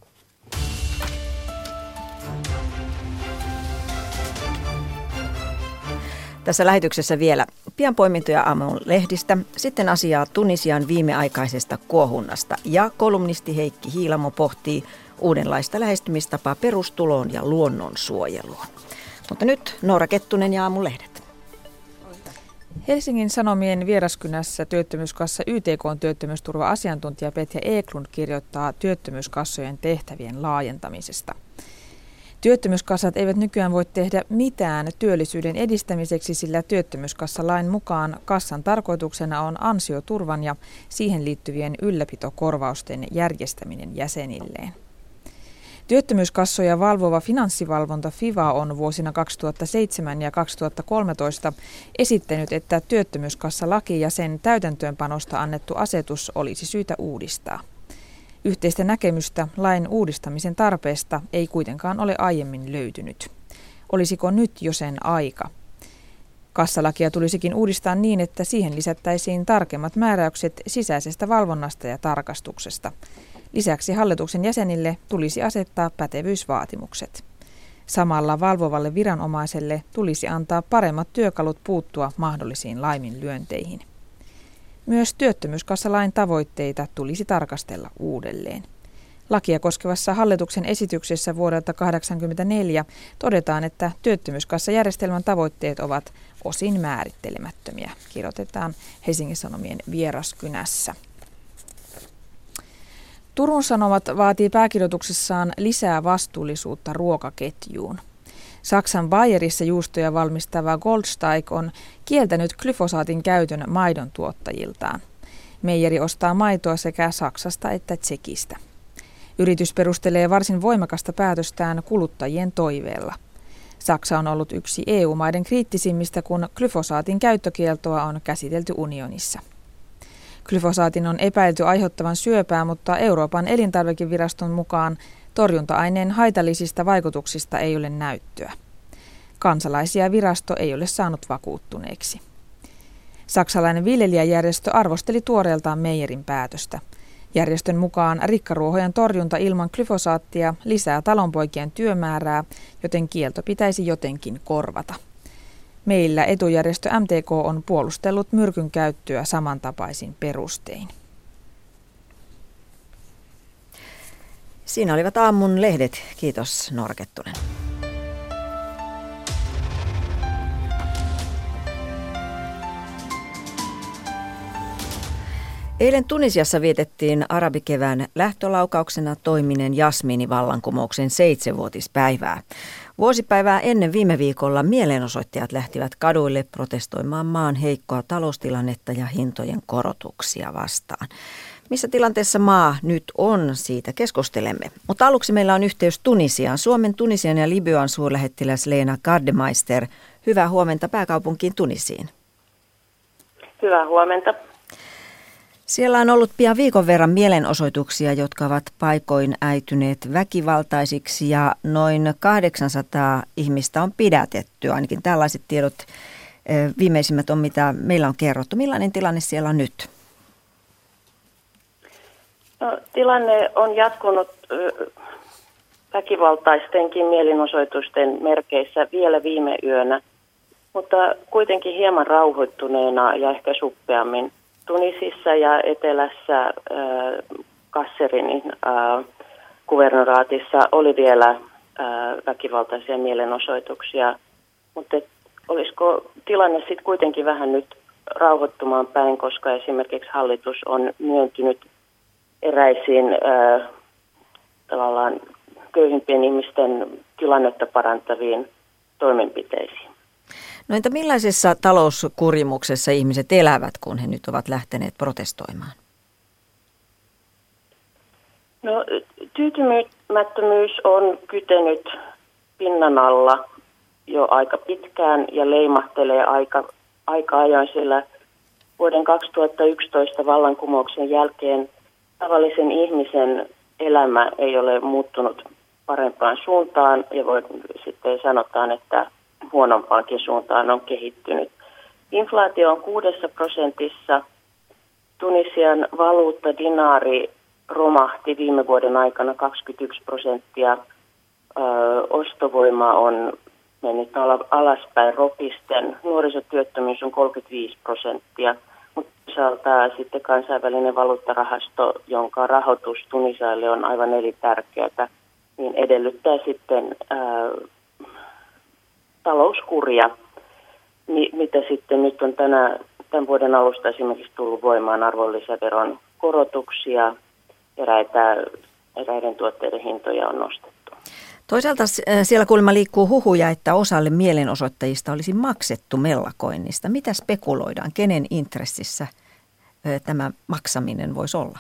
Tässä lähetyksessä vielä pian poimintoja aamun lehdistä, sitten asiaa Tunisian viimeaikaisesta kuohunnasta ja kolumnisti Heikki Hiilamo pohtii uudenlaista lähestymistapaa perustuloon ja luonnonsuojeluun. Mutta nyt Noora Kettunen ja aamun lehdet. Helsingin Sanomien vieraskynässä työttömyyskassa Y T K:n työttömyysturva-asiantuntija Petja Eklund kirjoittaa työttömyyskassojen tehtävien laajentamisesta. Työttömyyskassat eivät nykyään voi tehdä mitään työllisyyden edistämiseksi, sillä työttömyyskassalain mukaan kassan tarkoituksena on ansioturvan ja siihen liittyvien ylläpitokorvausten järjestäminen jäsenilleen. Työttömyyskassoja valvova finanssivalvonta FIVA on vuosina kaksituhattaseitsemän ja kaksituhattakolmetoista esittänyt, että työttömyyskassalaki ja sen täytäntöönpanosta annettu asetus olisi syytä uudistaa. Yhteistä näkemystä lain uudistamisen tarpeesta ei kuitenkaan ole aiemmin löytynyt. Olisiko nyt jo sen aika? Kassalakia tulisikin uudistaa niin, että siihen lisättäisiin tarkemmat määräykset sisäisestä valvonnasta ja tarkastuksesta. Lisäksi hallituksen jäsenille tulisi asettaa pätevyysvaatimukset. Samalla valvovalle viranomaiselle tulisi antaa paremmat työkalut puuttua mahdollisiin laiminlyönteihin. Myös työttömyyskassalain tavoitteita tulisi tarkastella uudelleen. Lakia koskevassa hallituksen esityksessä vuodelta tuhatyhdeksänsataakahdeksankymmentäneljä todetaan, että työttömyyskassajärjestelmän tavoitteet ovat osin määrittelemättömiä, kirjoitetaan Helsingin Sanomien Vieraskynässä. Turun Sanomat vaatii pääkirjoituksessaan lisää vastuullisuutta ruokaketjuun. Saksan Bayerissa juustoja valmistava Goldsteig on kieltänyt glyfosaatin käytön maidon tuottajiltaan. Meijeri ostaa maitoa sekä Saksasta että Tsekistä. Yritys perustelee varsin voimakasta päätöstään kuluttajien toiveella. Saksa on ollut yksi E U-maiden kriittisimmistä, kun glyfosaatin käyttökieltoa on käsitelty unionissa. Glyfosaatin on epäilty aiheuttavan syöpää, mutta Euroopan elintarvikeviraston mukaan torjunta-aineen haitallisista vaikutuksista ei ole näyttöä. Kansalaisia virasto ei ole saanut vakuuttuneeksi. Saksalainen viljelijäjärjestö arvosteli tuoreeltaan Meyerin päätöstä. Järjestön mukaan rikkaruohojen torjunta ilman glyfosaattia lisää talonpoikien työmäärää, joten kielto pitäisi jotenkin korvata. Meillä etujärjestö M T K on puolustellut myrkyn käyttöä samantapaisin perustein. Siinä olivat aamun lehdet. Kiitos Noora Kettunen. Eilen Tunisiassa vietettiin arabikevään lähtölaukauksena toimineen jasmiinivallankumouksen seitsemänvuotispäivää. Vuosipäivää ennen viime viikolla mielenosoittajat lähtivät kaduille protestoimaan maan heikkoa taloustilannetta ja hintojen korotuksia vastaan. Missä tilanteessa maa nyt on, siitä keskustelemme. Mutta aluksi meillä on yhteys Tunisiaan. Suomen, Tunisian ja Libyan suurlähettiläs Leena Gardemeister. Hyvää huomenta pääkaupunkiin Tunisiin. Hyvää huomenta. Siellä on ollut pian viikon verran mielenosoituksia, jotka ovat paikoin äityneet väkivaltaisiksi ja noin kahdeksansataa ihmistä on pidätetty. Ainakin tällaiset tiedot viimeisimmät on, mitä meillä on kerrottu. Millainen tilanne siellä on nyt? No, tilanne on jatkunut väkivaltaistenkin mielenosoitusten merkeissä vielä viime yönä, mutta kuitenkin hieman rauhoittuneena ja ehkä suppeammin. Tunisissa ja etelässä äh, Kasserinin äh, kuvernoraatissa oli vielä äh, väkivaltaisia mielenosoituksia, mutta et, olisiko tilanne sitten kuitenkin vähän nyt rauhoittumaan päin, koska esimerkiksi hallitus on myöntynyt eräisiin äh, tavallaan köyhimpien ihmisten tilannetta parantaviin toimenpiteisiin. No entä millaisessa talouskurimuksessa ihmiset elävät, kun he nyt ovat lähteneet protestoimaan? No, tyytymättömyys on kytenyt pinnan alla jo aika pitkään ja leimahtelee aika, aika ajoin, sillä vuoden kaksituhattayksitoista vallankumouksen jälkeen tavallisen ihmisen elämä ei ole muuttunut parempaan suuntaan ja voi, sitten sanotaan, että huonompaankin suuntaan on kehittynyt. Inflaatio on kuudessa prosentissa. Tunisian valuutta dinaari romahti viime vuoden aikana kaksikymmentäyksi prosenttia. Ö, ostovoima on mennyt alaspäin ropisten. Nuorisotyöttömyys on kolmekymmentäviisi prosenttia. Mutta toisaalta sitten kansainvälinen valuuttarahasto, jonka rahoitus Tunisialle on aivan elintärkeää, niin edellyttää sitten Ö, talouskuria, mitä sitten nyt on tänä, tämän vuoden alusta esimerkiksi tullut voimaan arvonlisäveron korotuksia, eräitä, eräiden tuotteiden hintoja on nostettu. Toisaalta siellä kuulemma liikkuu huhuja, että osalle mielenosoittajista olisi maksettu mellakoinnista. Mitä spekuloidaan? Kenen intressissä tämä maksaminen voisi olla?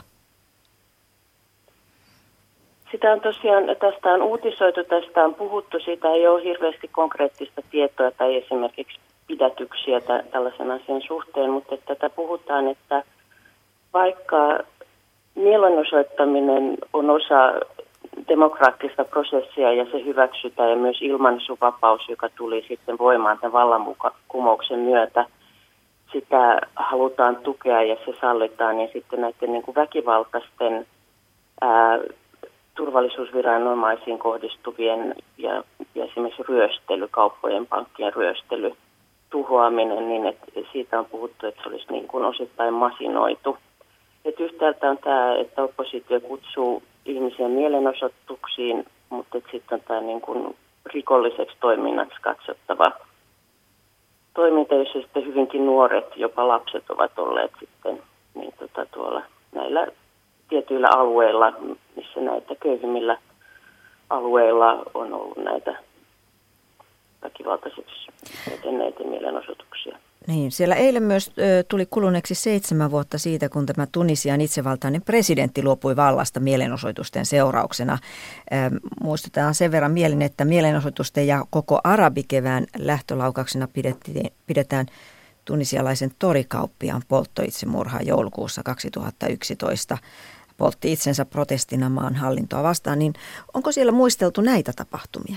Sitä on tosiaan, tästä on uutisoitu, tästä on puhuttu, siitä ei ole hirveästi konkreettista tietoa tai esimerkiksi pidätyksiä tällaisen asian suhteen, mutta tätä puhutaan, että vaikka mielenosoittaminen on osa demokraattista prosessia ja se hyväksytään ja myös ilmaisuvapaus, joka tuli sitten voimaan tämän vallankumouksen myötä, sitä halutaan tukea ja se sallitaan, niin sitten näiden niin kuin väkivaltaisten ää, turvallisuusviranomaisiin kohdistuvien ja, ja esimerkiksi ryöstely, kauppojen pankkien ryöstely, tuhoaminen, niin että siitä on puhuttu, että se olisi niin kuin osittain masinoitu. Et yhtäältä on tämä, että oppositio kutsuu ihmisiä mielenosoituksiin, mutta sitten on tämä niin kuin rikolliseksi toiminnaksi katsottava toiminta, jossa sitten hyvinkin nuoret, jopa lapset ovat olleet sitten niin tota tuolla näillä tietyillä alueilla, missä näitä köyhimmillä alueilla on ollut näitä väkivaltaiseksi etenneitä mielenosoituksia. Niin, siellä eilen myös ö, tuli kuluneeksi seitsemän vuotta siitä, kun tämä Tunisian itsevaltainen presidentti luopui vallasta mielenosoitusten seurauksena. Ö, muistetaan sen verran mielin, että mielenosoitusten ja koko arabikevään lähtölaukauksena pidettiin, pidetään tunisialaisen torikauppiaan polttoitsemurhaa joulukuussa kaksituhattayksitoista. Poltti itsensä protestina maan hallintoa vastaan, niin onko siellä muisteltu näitä tapahtumia?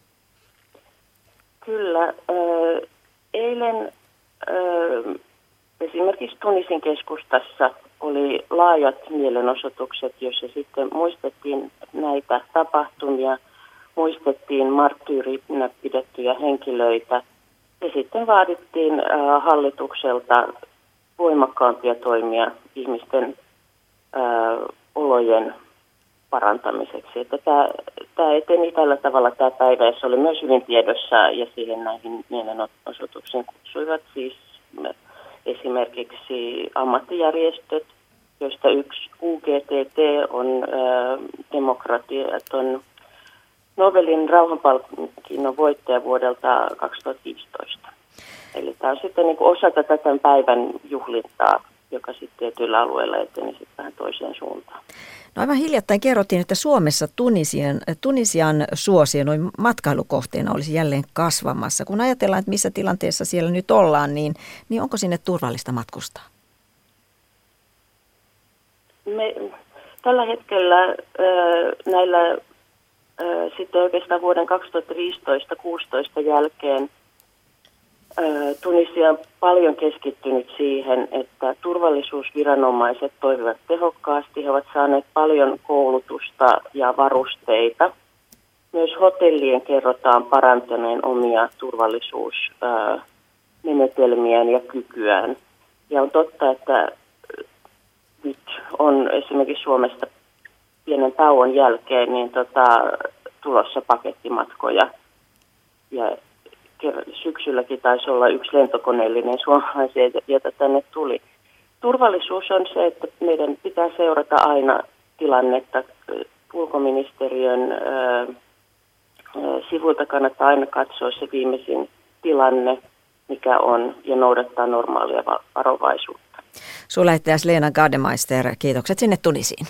Kyllä. Eilen esimerkiksi Tunisin keskustassa oli laajat mielenosoitukset, joissa sitten muistettiin näitä tapahtumia, muistettiin marttyyrinä pidettyjä henkilöitä ja sitten vaadittiin hallitukselta voimakkaampia toimia ihmisten olojen parantamiseksi. Että tämä, tämä eteni tällä tavalla tämä päivä, ja se oli myös hyvin tiedossa, ja siihen näihin mielenosoituksiin kutsuivat siis esimerkiksi ammattijärjestöt, joista yksi U G T T on äh, demokratiaton Nobelin rauhanpalkinnon voittaja vuodelta kaksituhattaviisitoista. Eli tämä on sitten niin kuin osa tätä tämän päivän juhlintaa, joka sitten tietyillä alueilla eteni sitten vähän toiseen suuntaan. No aivan hiljattain kerrottiin, että Suomessa Tunisian, Tunisian suosio noin matkailukohteena olisi jälleen kasvamassa. Kun ajatellaan, että missä tilanteessa siellä nyt ollaan, niin, niin onko sinne turvallista matkustaa? Me, tällä hetkellä äh, näillä äh, sitten oikeastaan vuoden kaksituhattaviisitoista kuusitoista jälkeen Tunisia on paljon keskittynyt siihen, että turvallisuusviranomaiset toimivat tehokkaasti. He ovat saaneet paljon koulutusta ja varusteita. Myös hotellien kerrotaan parantaneen omia turvallisuusmenetelmiään ja kykyään. Ja on totta, että nyt on esimerkiksi Suomesta pienen tauon jälkeen niin tota, tulossa pakettimatkoja ja syksylläkin taisi olla yksi lentokoneellinen suomalaisia, jota tänne tuli. Turvallisuus on se, että meidän pitää seurata aina tilannetta. Ulkoministeriön ää, sivuilta kannattaa aina katsoa se viimeisin tilanne, mikä on, ja noudattaa normaalia varovaisuutta. Suurlähettiläs Leena Gardemeister, kiitokset sinne Tunisiin.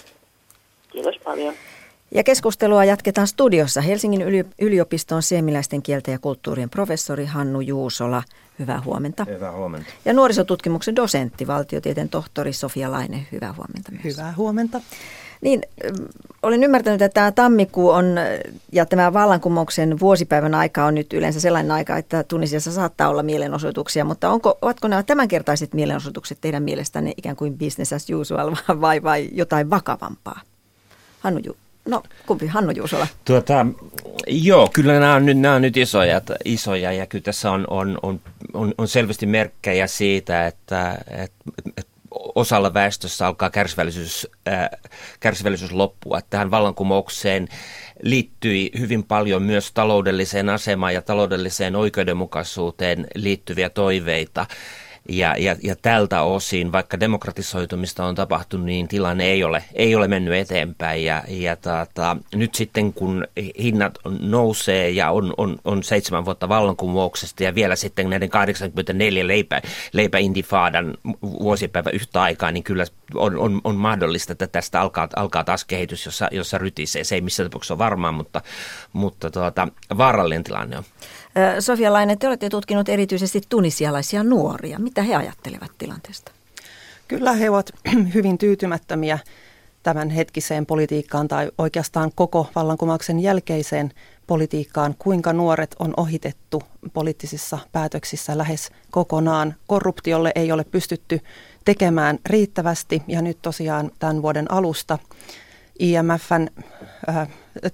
Kiitos paljon. Ja keskustelua jatketaan studiossa. Helsingin yliopiston seemiläisten kielten ja kulttuurien professori Hannu Juusola. Hyvää huomenta. Hyvää huomenta. Ja nuorisotutkimuksen dosentti, valtiotieteen tohtori Sofia Laine. Hyvää huomenta myös. Hyvää huomenta. Niin, olen ymmärtänyt, että tämä tammikuu on, ja tämä vallankumouksen vuosipäivän aika on nyt yleensä sellainen aika, että Tunisiassa saattaa olla mielenosoituksia, mutta onko, ovatko nämä tämänkertaiset mielenosoitukset teidän mielestänne ikään kuin business as usual vai, vai jotain vakavampaa? Hannu Juusola. No, kumpi? Hannu Juusola. Tuota, joo, kyllä nämä on nyt, nämä on nyt isoja, isoja ja kyllä tässä on, on, on, on, on selvästi merkkejä siitä, että, että, että osalla väestössä alkaa kärsivällisyys, äh, kärsivällisyys loppua. Tähän vallankumoukseen liittyi hyvin paljon myös taloudelliseen asemaan ja taloudelliseen oikeudenmukaisuuteen liittyviä toiveita. Ja, ja, ja tältä osin, vaikka demokratisoitumista on tapahtunut, niin tilanne ei ole, ei ole mennyt eteenpäin. Ja, ja tata, nyt sitten kun hinnat nousee ja on, on, on seitsemän vuotta vallankumouksesta ja vielä sitten näiden kahdeksankymmentäneljä leipä, leipäintifaadan vuosipäivä yhtä aikaa, niin kyllä on, on, on mahdollista, että tästä alkaa, alkaa taas kehitys, jossa, jossa rytisee. Se ei missään tapauksessa ole varmaa, mutta, mutta tuota, vaarallinen tilanne on. Sofia Laine, te olette tutkinut erityisesti tunisialaisia nuoria. Mitä he ajattelevat tilanteesta? Kyllä he ovat hyvin tyytymättömiä tämän hetkiseen politiikkaan tai oikeastaan koko vallankumouksen jälkeiseen politiikkaan. Kuinka nuoret on ohitettu poliittisissa päätöksissä lähes kokonaan. Korruptiolle ei ole pystytty tekemään riittävästi ja nyt tosiaan tämän vuoden alusta I M F:n äh,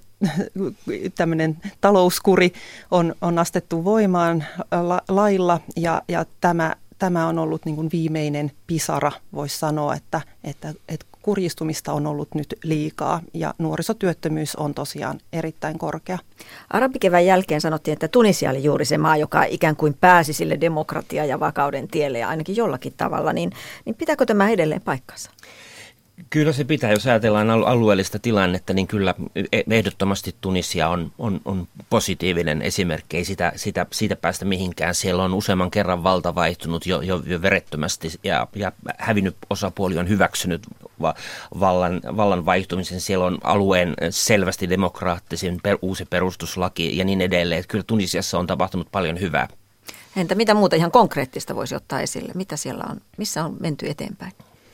tämmöinen talouskuri on, on astettu voimaan la, lailla ja, ja tämä, tämä on ollut niin kuin viimeinen pisara, voisi sanoa, että, että, että kurjistumista on ollut nyt liikaa ja nuorisotyöttömyys on tosiaan erittäin korkea. Arabikevään jälkeen sanottiin, että Tunisia oli juuri se maa, joka ikään kuin pääsi sille demokratia- ja vakauden tielle ja ainakin jollakin tavalla, niin, niin pitääkö tämä edelleen paikkansa? Kyllä se pitää, jos ajatellaan alueellista tilannetta, niin kyllä ehdottomasti Tunisia on, on, on positiivinen esimerkki, ei sitä, sitä, siitä päästä mihinkään. Siellä on useamman kerran valta vaihtunut jo, jo, jo verettömästi ja, ja hävinnyt osapuoli on hyväksynyt va, vallan, vallan vaihtumisen. Siellä on alueen selvästi demokraattisin per, uusi perustuslaki ja niin edelleen. Että kyllä Tunisiassa on tapahtunut paljon hyvää. Entä mitä muuta ihan konkreettista voisi ottaa esille? Mitä siellä on, missä on menty eteenpäin?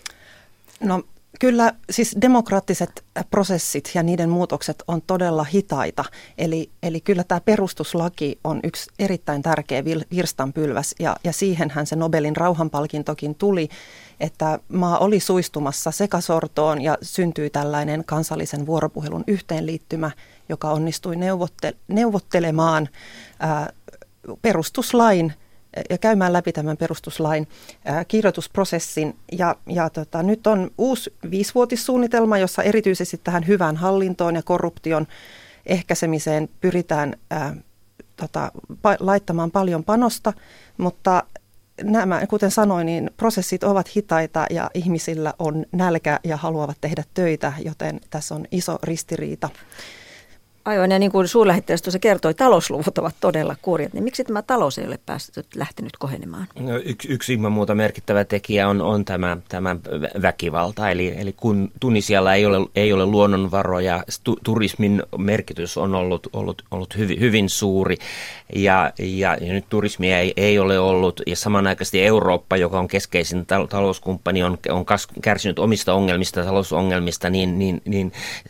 No kyllä siis demokraattiset prosessit ja niiden muutokset on todella hitaita. Eli, eli kyllä tämä perustuslaki on yksi erittäin tärkeä virstanpylväs ja, ja siihenhän se Nobelin rauhanpalkintokin tuli, että maa oli suistumassa sekasortoon ja syntyi tällainen kansallisen vuoropuhelun yhteenliittymä, joka onnistui neuvotte- neuvottelemaan ää, perustuslain ja käymään läpi tämän perustuslain ää, kirjoitusprosessin. Ja, ja tota, nyt on uusi viisivuotissuunnitelma, jossa erityisesti tähän hyvään hallintoon ja korruption ehkäisemiseen pyritään ää, tota, pa- laittamaan paljon panosta, mutta nämä, kuten sanoin, niin prosessit ovat hitaita ja ihmisillä on nälkä ja haluavat tehdä töitä, joten tässä on iso ristiriita. Aivan, ja niin kuin suurlähettiläs tuossa kertoi, talousluvut ovat todella kurjat, niin miksi tämä talous ei ole päässyt lähtenyt kohenemaan? No, yksi, yksi ilman muuta merkittävä tekijä on, on tämä, tämä väkivalta, eli, eli kun Tunisialla ei ole, ei ole luonnonvaroja, tu, turismin merkitys on ollut, ollut, ollut hyvin, hyvin suuri, ja, ja, ja nyt turismia ei, ei ole ollut, ja samanaikaisesti Eurooppa, joka on keskeisin tal- talouskumppani, on, on kas, kärsinyt omista ongelmista, talousongelmista, niin, niin, niin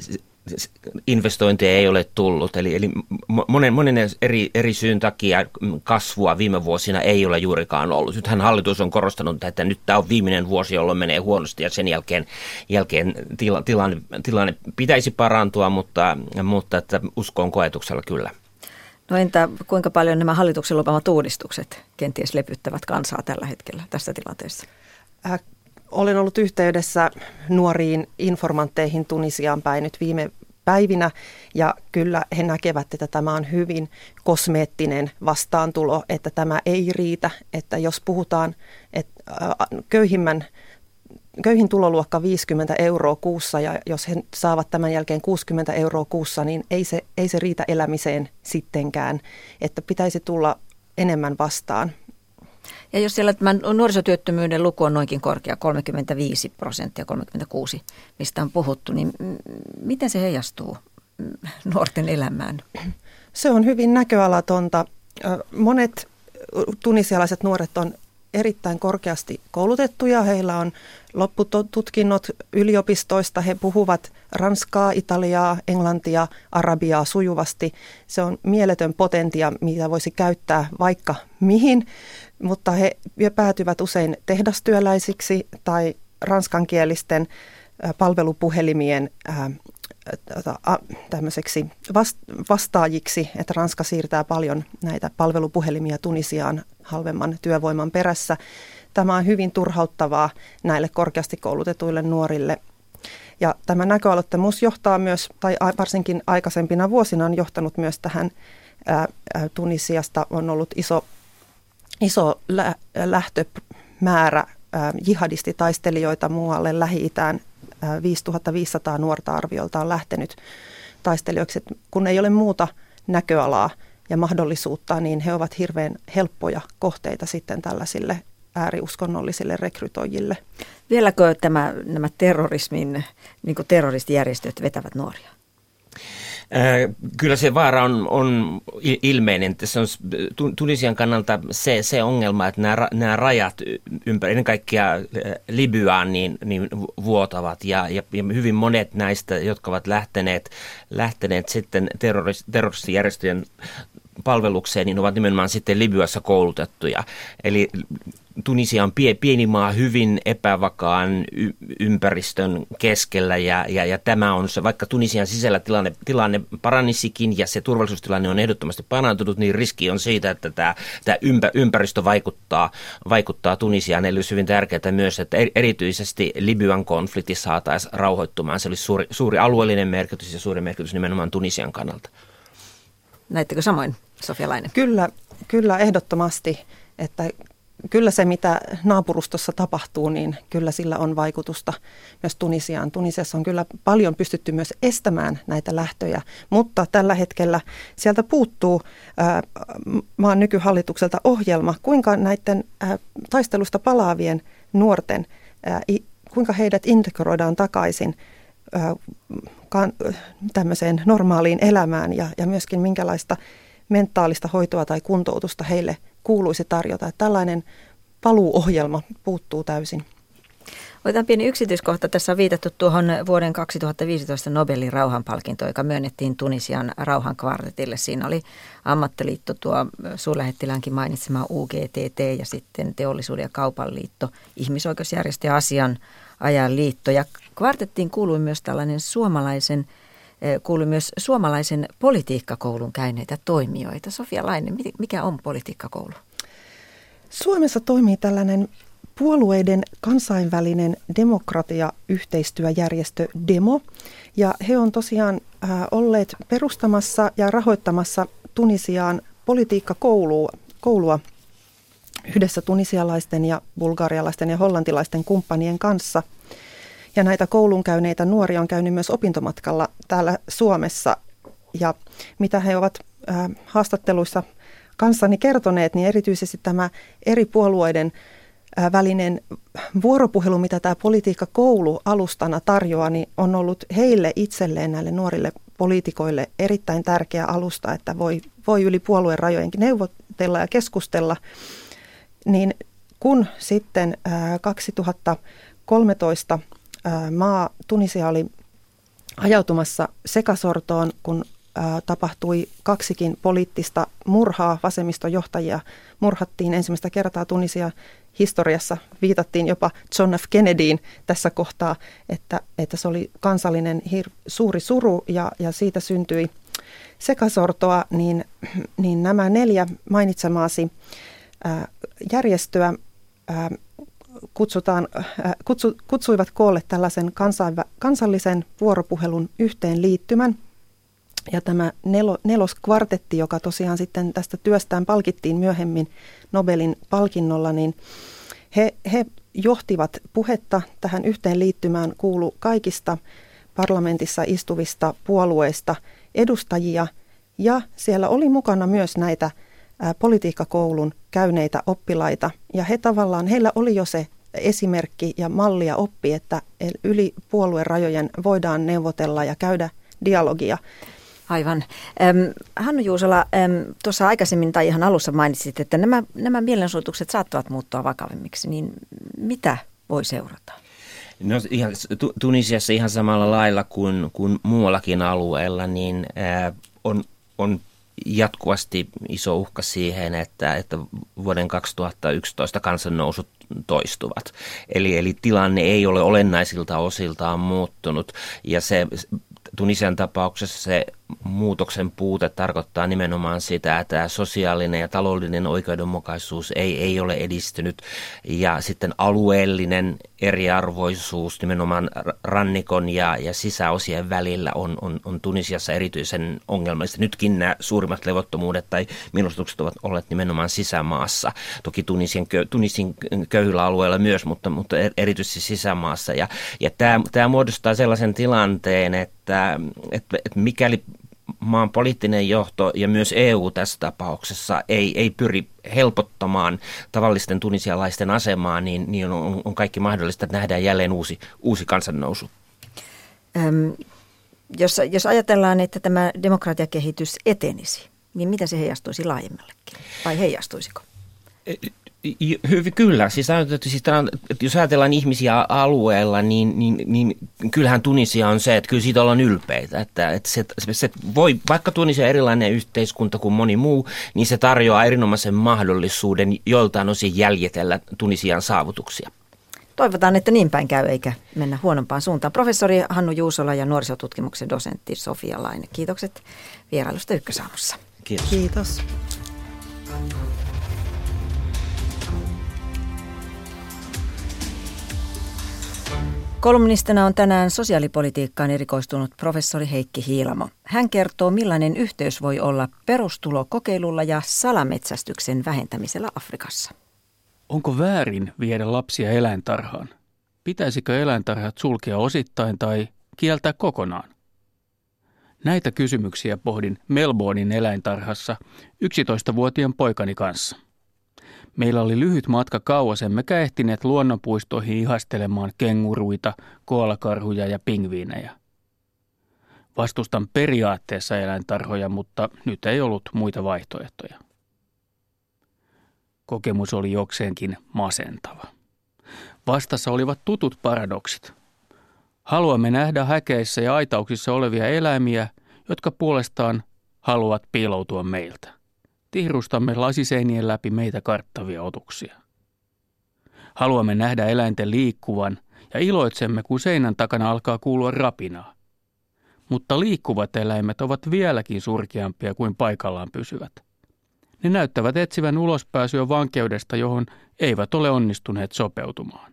investointeja ei ole tullut, eli, eli monen, monen eri, eri syyn takia kasvua viime vuosina ei ole juurikaan ollut. Nythän hallitus on korostanut, että nyt tämä on viimeinen vuosi, jolloin menee huonosti ja sen jälkeen, jälkeen tila, tilanne, tilanne pitäisi parantua, mutta, mutta että uskon koetuksella kyllä. No entä kuinka paljon nämä hallituksen lupamat uudistukset kenties lepyttävät kansaa tällä hetkellä tässä tilanteessa? Äh. Olen ollut yhteydessä nuoriin informantteihin Tunisiaan päin nyt viime päivinä ja kyllä he näkevät, että tämä on hyvin kosmeettinen vastaantulo, että tämä ei riitä, että jos puhutaan, että köyhimmän, köyhin tuloluokka viisikymmentä euroa kuussa ja jos he saavat tämän jälkeen kuusikymmentä euroa kuussa, niin ei se, ei se riitä elämiseen sittenkään, että pitäisi tulla enemmän vastaan. Ja jos siellä tämän nuorisotyöttömyyden luku on noinkin korkea, kolmekymmentäviisi prosenttia, kolmekymmentäkuusi, mistä on puhuttu, niin miten se heijastuu nuorten elämään? Se on hyvin näköalatonta. Monet tunisialaiset nuoret on erittäin korkeasti koulutettuja. Heillä on loppututkinnot yliopistoista. He puhuvat ranskaa, italiaa, englantia, arabiaa sujuvasti. Se on mieletön potentia, mitä voisi käyttää vaikka mihin, mutta he päätyvät usein tehdastyöläisiksi tai ranskankielisten palvelupuhelimien tämmöiseksi vastaajiksi, että Ranska siirtää paljon näitä palvelupuhelimia Tunisiaan halvemman työvoiman perässä. Tämä on hyvin turhauttavaa näille korkeasti koulutetuille nuorille. Ja tämä näköalattomuus johtaa myös, tai varsinkin aikaisempina vuosina on johtanut myös tähän, ää, Tunisiasta on ollut iso, iso lä- lähtömäärä ää, jihadistitaistelijoita muualle Lähi-Itään. viisituhattaviisisataa nuorta arviolta on lähtenyt taistelijoiksi. Kun ei ole muuta näköalaa ja mahdollisuutta, niin he ovat hirveän helppoja kohteita sitten tällaisille ääriuskonnollisille rekrytoijille. Vieläkö tämä, nämä terrorismin, niin kuin terroristijärjestöt vetävät nuoria? Kyllä se vaara on, on ilmeinen. Tässä on Tunisian kannalta se, se ongelma, että nämä, nämä rajat ympäri, ennen kaikkea Libyaan, niin, niin vuotavat. Ja, ja, ja hyvin monet näistä, jotka ovat lähteneet, lähteneet sitten terrorist, terroristijärjestöjen palvelukseen, niin ovat nimenomaan sitten Libyassa koulutettuja. Eli Tunisia on pie, pieni maa hyvin epävakaan y, ympäristön keskellä ja, ja, ja tämä on se, vaikka Tunisian sisällä tilanne, tilanne paranisikin ja se turvallisuustilanne on ehdottomasti parantunut, niin riski on siitä, että tämä, tämä ympä, ympäristö vaikuttaa, vaikuttaa Tunisiaan. Eli olisi hyvin tärkeää myös, että erityisesti Libyan konflikti saataisiin rauhoittumaan. Se olisi suuri, suuri alueellinen merkitys ja suuri merkitys nimenomaan Tunisian kannalta. Näittekö samoin, Sofia Laine? Kyllä, kyllä ehdottomasti, että kyllä se, mitä naapurustossa tapahtuu, niin kyllä sillä on vaikutusta myös Tunisiaan. Tunisiassa on kyllä paljon pystytty myös estämään näitä lähtöjä, mutta tällä hetkellä sieltä puuttuu ää, maan nykyhallitukselta ohjelma, kuinka näiden ää, taistelusta palaavien nuorten, ää, i, kuinka heidät integroidaan takaisin ää, kan, tämmöiseen normaaliin elämään ja, ja myöskin minkälaista mentaalista hoitoa tai kuntoutusta heille kuuluisi tarjota. Että tällainen paluuohjelma puuttuu täysin. Otetaan pieni yksityiskohta. Tässä on viitattu tuohon vuoden kaksituhattaviisitoista Nobelin rauhanpalkinto, joka myönnettiin Tunisian rauhankvartetille. Siinä oli ammattiliitto, tuo suurlähettiläänkin mainitsema U G T T ja sitten teollisuuden ja kaupan liitto, ihmisoikeusjärjestö ja asianajan liitto. Ja kvartettiin kuului myös tällainen suomalaisen Kuului myös suomalaisen politiikkakoulun käyneitä toimijoita. Sofia Laine, mikä on politiikkakoulu? Suomessa toimii tällainen puolueiden kansainvälinen demokratiayhteistyöjärjestö DEMO. Ja he on tosiaan äh, olleet perustamassa ja rahoittamassa Tunisiaan politiikkakoulua koulua yhdessä tunisialaisten ja bulgarialaisten ja hollantilaisten kumppanien kanssa. Ja näitä koulun käyneitä nuoria on käynyt myös opintomatkalla täällä Suomessa. Ja mitä he ovat äh, haastatteluissa kanssani kertoneet, niin erityisesti tämä eri puolueiden äh, välinen vuoropuhelu, mitä tämä politiikkakoulu alustana tarjoaa, niin on ollut heille itselleen, näille nuorille poliitikoille erittäin tärkeä alusta, että voi, voi yli puolueen rajojenkin neuvotella ja keskustella. Niin kun sitten äh, kaksituhattakolmetoista maa Tunisia oli ajautumassa sekasortoon, kun ää, tapahtui kaksikin poliittista murhaa. Vasemmistojohtajia murhattiin ensimmäistä kertaa Tunisia historiassa. Viitattiin jopa John F. Kennedyin tässä kohtaa, että, että se oli kansallinen hir- suuri suru ja, ja siitä syntyi sekasortoa. Niin, niin nämä neljä mainitsemaasi ää, järjestöä ää, Kutsutaan, kutsu, kutsuivat koolle tällaisen kansainvä, kansallisen vuoropuhelun yhteenliittymän. Ja tämä nelo, neloskvartetti, joka tosiaan sitten tästä työstään palkittiin myöhemmin Nobelin palkinnolla, niin he, he johtivat puhetta tähän yhteenliittymään, kuulu kaikista parlamentissa istuvista puolueista edustajia. Ja siellä oli mukana myös näitä ä, politiikkakoulun käyneitä oppilaita. Ja he tavallaan, heillä oli jo se esimerkki ja mallia oppi, että yli puoluerajojen voidaan neuvotella ja käydä dialogia. Aivan. Ähm, Hannu Juusola, ähm, tuossa aikaisemmin tai ihan alussa mainitsit, että nämä, nämä mielenosoitukset saattavat muuttua vakavimmiksi, niin mitä voi seurata? No ihan, Tunisiassa ihan samalla lailla kuin, kuin muuallakin alueella, niin äh, on, on jatkuvasti iso uhka siihen, että, että vuoden kaksituhattayksitoista kansannousut toistuvat. Eli, eli tilanne ei ole olennaisilta osiltaan muuttunut ja se Tunisian tapauksessa se muutoksen puute tarkoittaa nimenomaan sitä, että tämä sosiaalinen ja taloudellinen oikeudenmukaisuus ei, ei ole edistynyt ja sitten alueellinen eriarvoisuus nimenomaan rannikon ja, ja sisäosien välillä on, on, on Tunisiassa erityisen ongelmallista. Nytkin nämä suurimmat levottomuudet tai mielenosoitukset ovat olleet nimenomaan sisämaassa. Toki Tunisian, Tunisin köyhillä alueilla myös, mutta, mutta erityisesti sisämaassa. Ja, ja tämä, tämä muodostaa sellaisen tilanteen, että, että, että mikäli maan poliittinen johto ja myös E U tässä tapauksessa ei, ei pyri helpottamaan tavallisten tunisialaisten asemaa, niin, niin on, on kaikki mahdollista, että nähdään jälleen uusi, uusi kansannousu. Öm, jos, jos ajatellaan, että tämä demokratiakehitys etenisi, niin miten se heijastuisi laajemmallekin? Vai heijastuisiko? Hyvin, kyllä. Siis, siis tämän, jos ajatellaan ihmisiä alueella, niin, niin, niin kyllähän Tunisia on se, että kyllä siitä ollaan ylpeitä. Että, että se, se voi, vaikka Tunisia on erilainen yhteiskunta kuin moni muu, niin se tarjoaa erinomaisen mahdollisuuden joltain osin jäljitellä Tunisian saavutuksia. Toivotaan, että niin päin käy eikä mennä huonompaan suuntaan. Professori Hannu Juusola ja nuorisotutkimuksen dosentti Sofia Laine. Kiitokset vierailusta Ykkösaamussa. Kiitos. Kiitos. Kolumnistina on tänään sosiaalipolitiikkaan erikoistunut professori Heikki Hiilamo. Hän kertoo, millainen yhteys voi olla perustulokokeilulla ja salametsästyksen vähentämisellä Afrikassa. Onko väärin viedä lapsia eläintarhaan? Pitäisikö eläintarhat sulkea osittain tai kieltää kokonaan? Näitä kysymyksiä pohdin Melbournein eläintarhassa yksitoistavuotiaan poikani kanssa. Meillä oli lyhyt matka kauas, emmekä ehtineet luonnonpuistoihin ihastelemaan kenguruita, koalakarhuja ja pingviinejä. Vastustan periaatteessa eläintarhoja, mutta nyt ei ollut muita vaihtoehtoja. Kokemus oli jokseenkin masentava. Vastassa olivat tutut paradoksit. Haluamme nähdä häkeissä ja aitauksissa olevia eläimiä, jotka puolestaan haluavat piiloutua meiltä. Tihrustamme lasiseinien läpi meitä karttavia otuksia. Haluamme nähdä eläinten liikkuvan ja iloitsemme, kun seinän takana alkaa kuulua rapinaa. Mutta liikkuvat eläimet ovat vieläkin surkeampia kuin paikallaan pysyvät. Ne näyttävät etsivän ulospääsyä vankeudesta, johon eivät ole onnistuneet sopeutumaan.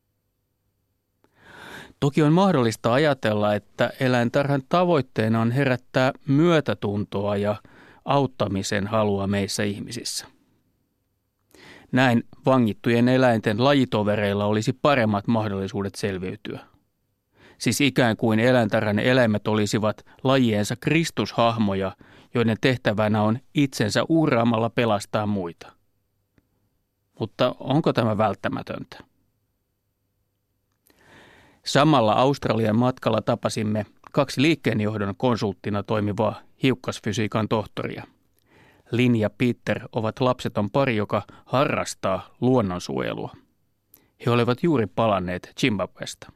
Toki on mahdollista ajatella, että eläintarhan tavoitteena on herättää myötätuntoa ja auttamisen halua meissä ihmisissä. Näin vangittujen eläinten lajitovereilla olisi paremmat mahdollisuudet selviytyä. Siis ikään kuin eläintarhan eläimet olisivat lajiensa Kristushahmoja, joiden tehtävänä on itsensä uhraamalla pelastaa muita. Mutta onko tämä välttämätöntä? Samalla Australian matkalla tapasimme kaksi liikkeenjohdon konsulttina toimivaa hiukkasfysiikan tohtoria. Lin ja Peter ovat lapseton pari, joka harrastaa luonnonsuojelua. He olivat juuri palanneet Zimbabwesta.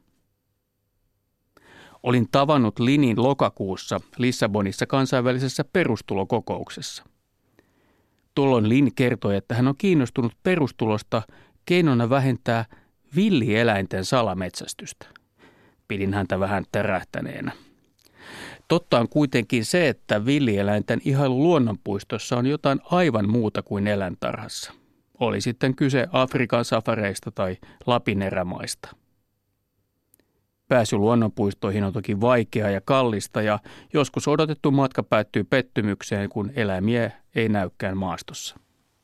Olin tavannut Linin lokakuussa Lissabonissa kansainvälisessä perustulokokouksessa. Tuolloin Lin kertoi, että hän on kiinnostunut perustulosta keinona vähentää villieläinten salametsästystä. Pidin häntä vähän tärähtäneenä. Totta on kuitenkin se, että villieläinten ihailu luonnonpuistossa on jotain aivan muuta kuin eläintarhassa. Oli sitten kyse Afrikan safareista tai Lapin erämaista. Pääsy luonnonpuistoihin on toki vaikeaa ja kallista ja joskus odotettu matka päättyy pettymykseen, kun eläimiä ei näykään maastossa.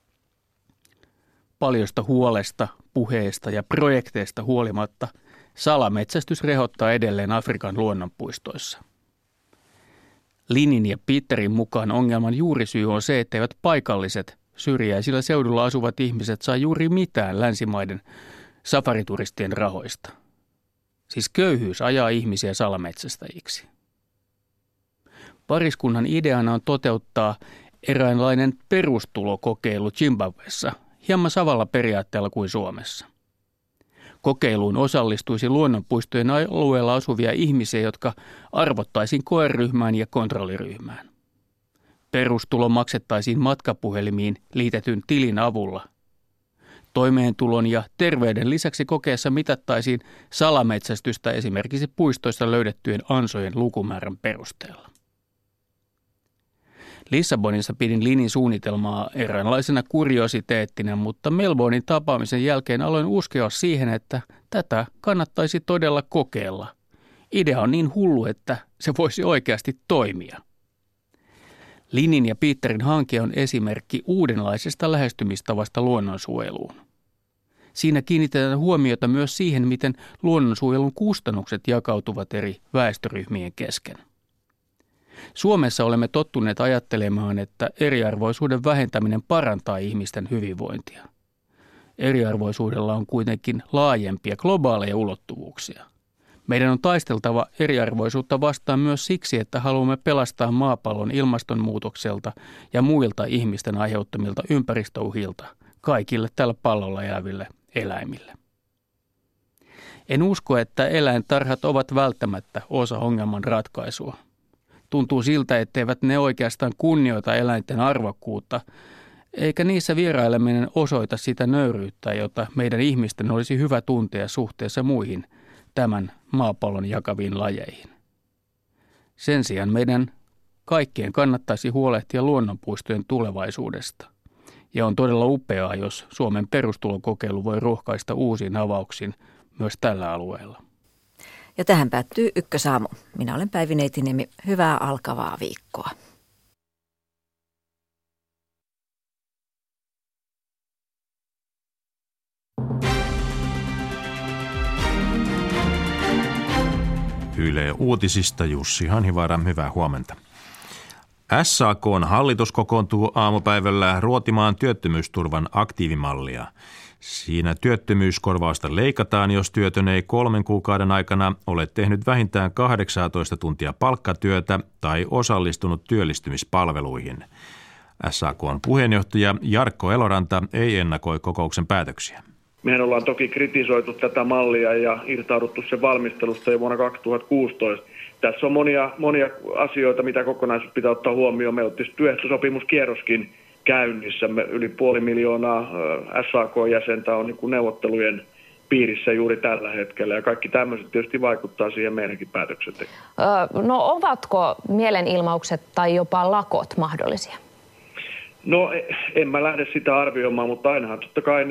Paljosta huolesta, puheesta ja projekteista huolimatta salametsästys rehottaa edelleen Afrikan luonnonpuistoissa. Linin ja Peterin mukaan ongelman juurisyy on se, etteivät paikalliset syrjäisillä seudulla asuvat ihmiset saa juuri mitään länsimaiden safarituristien rahoista. Siis köyhyys ajaa ihmisiä salametsästäjiksi. Pariskunnan ideana on toteuttaa eräänlainen perustulokokeilu Zimbabwessa hieman samalla periaatteella kuin Suomessa. Kokeiluun osallistuisi luonnonpuistojen alueella asuvia ihmisiä, jotka arvottaisiin koeryhmään ja kontrolliryhmään. Perustulo maksettaisiin matkapuhelimiin liitetyn tilin avulla. Toimeentulon ja terveyden lisäksi kokeessa mitattaisiin salametsästystä esimerkiksi puistoista löydettyjen ansojen lukumäärän perusteella. Lissabonissa pidin Linin suunnitelmaa eräänlaisena kuriositeettina, mutta Melbournein tapaamisen jälkeen aloin uskoa siihen, että tätä kannattaisi todella kokeilla. Idea on niin hullu, että se voisi oikeasti toimia. Linin ja Peterin hanke on esimerkki uudenlaisesta lähestymistavasta luonnonsuojeluun. Siinä kiinnitetään huomiota myös siihen, miten luonnonsuojelun kustannukset jakautuvat eri väestöryhmien kesken. Suomessa olemme tottuneet ajattelemaan, että eriarvoisuuden vähentäminen parantaa ihmisten hyvinvointia. Eriarvoisuudella on kuitenkin laajempia globaaleja ulottuvuuksia. Meidän on taisteltava eriarvoisuutta vastaan myös siksi, että haluamme pelastaa maapallon ilmastonmuutokselta ja muilta ihmisten aiheuttamilta ympäristöuhilta, kaikille tällä pallolla eläville eläimille. En usko, että eläintarhat ovat välttämättä osa ongelman ratkaisua. Tuntuu siltä, etteivät ne oikeastaan kunnioita eläinten arvokkuutta, eikä niissä vieraileminen osoita sitä nöyryyttä, jota meidän ihmisten olisi hyvä tuntea suhteessa muihin tämän maapallon jakaviin lajeihin. Sen sijaan meidän kaikkien kannattaisi huolehtia luonnonpuistojen tulevaisuudesta. Ja on todella upeaa, jos Suomen perustulokokeilu voi rohkaista uusiin avauksiin myös tällä alueella. Ja tähän päättyy Ykkösaamu. Minä olen Päivi Neitiniemi. Hyvää alkavaa viikkoa. Yle Uutisista Jussi Hanhivaara, hyvää huomenta. S A K:n hallitus kokoontuu aamupäivällä ruotimaan työttömyysturvan aktiivimallia. Siinä työttömyyskorvausta leikataan, jos työtön ei kolmen kuukauden aikana ole tehnyt vähintään kahdeksantoista tuntia palkkatyötä tai osallistunut työllistymispalveluihin. S A K:n puheenjohtaja Jarkko Eloranta ei ennakoi kokouksen päätöksiä. Mehän ollaan toki kritisoitu tätä mallia ja irtauduttu sen valmistelusta jo vuonna kaksituhattakuusitoista. Tässä on monia, monia asioita, mitä kokonaisuus pitää ottaa huomioon. Meillä on tietysti työehtosopimuskierroskin käynnissä. Me yli puoli miljoonaa S A K-jäsentä on niin kuin neuvottelujen piirissä juuri tällä hetkellä. Ja kaikki tämmöiset tietysti vaikuttaa siihen meidänkin päätöksentekoon. Öö, no ovatko mielenilmaukset tai jopa lakot mahdollisia? No en mä lähde sitä arvioimaan, mutta ainahan totta kai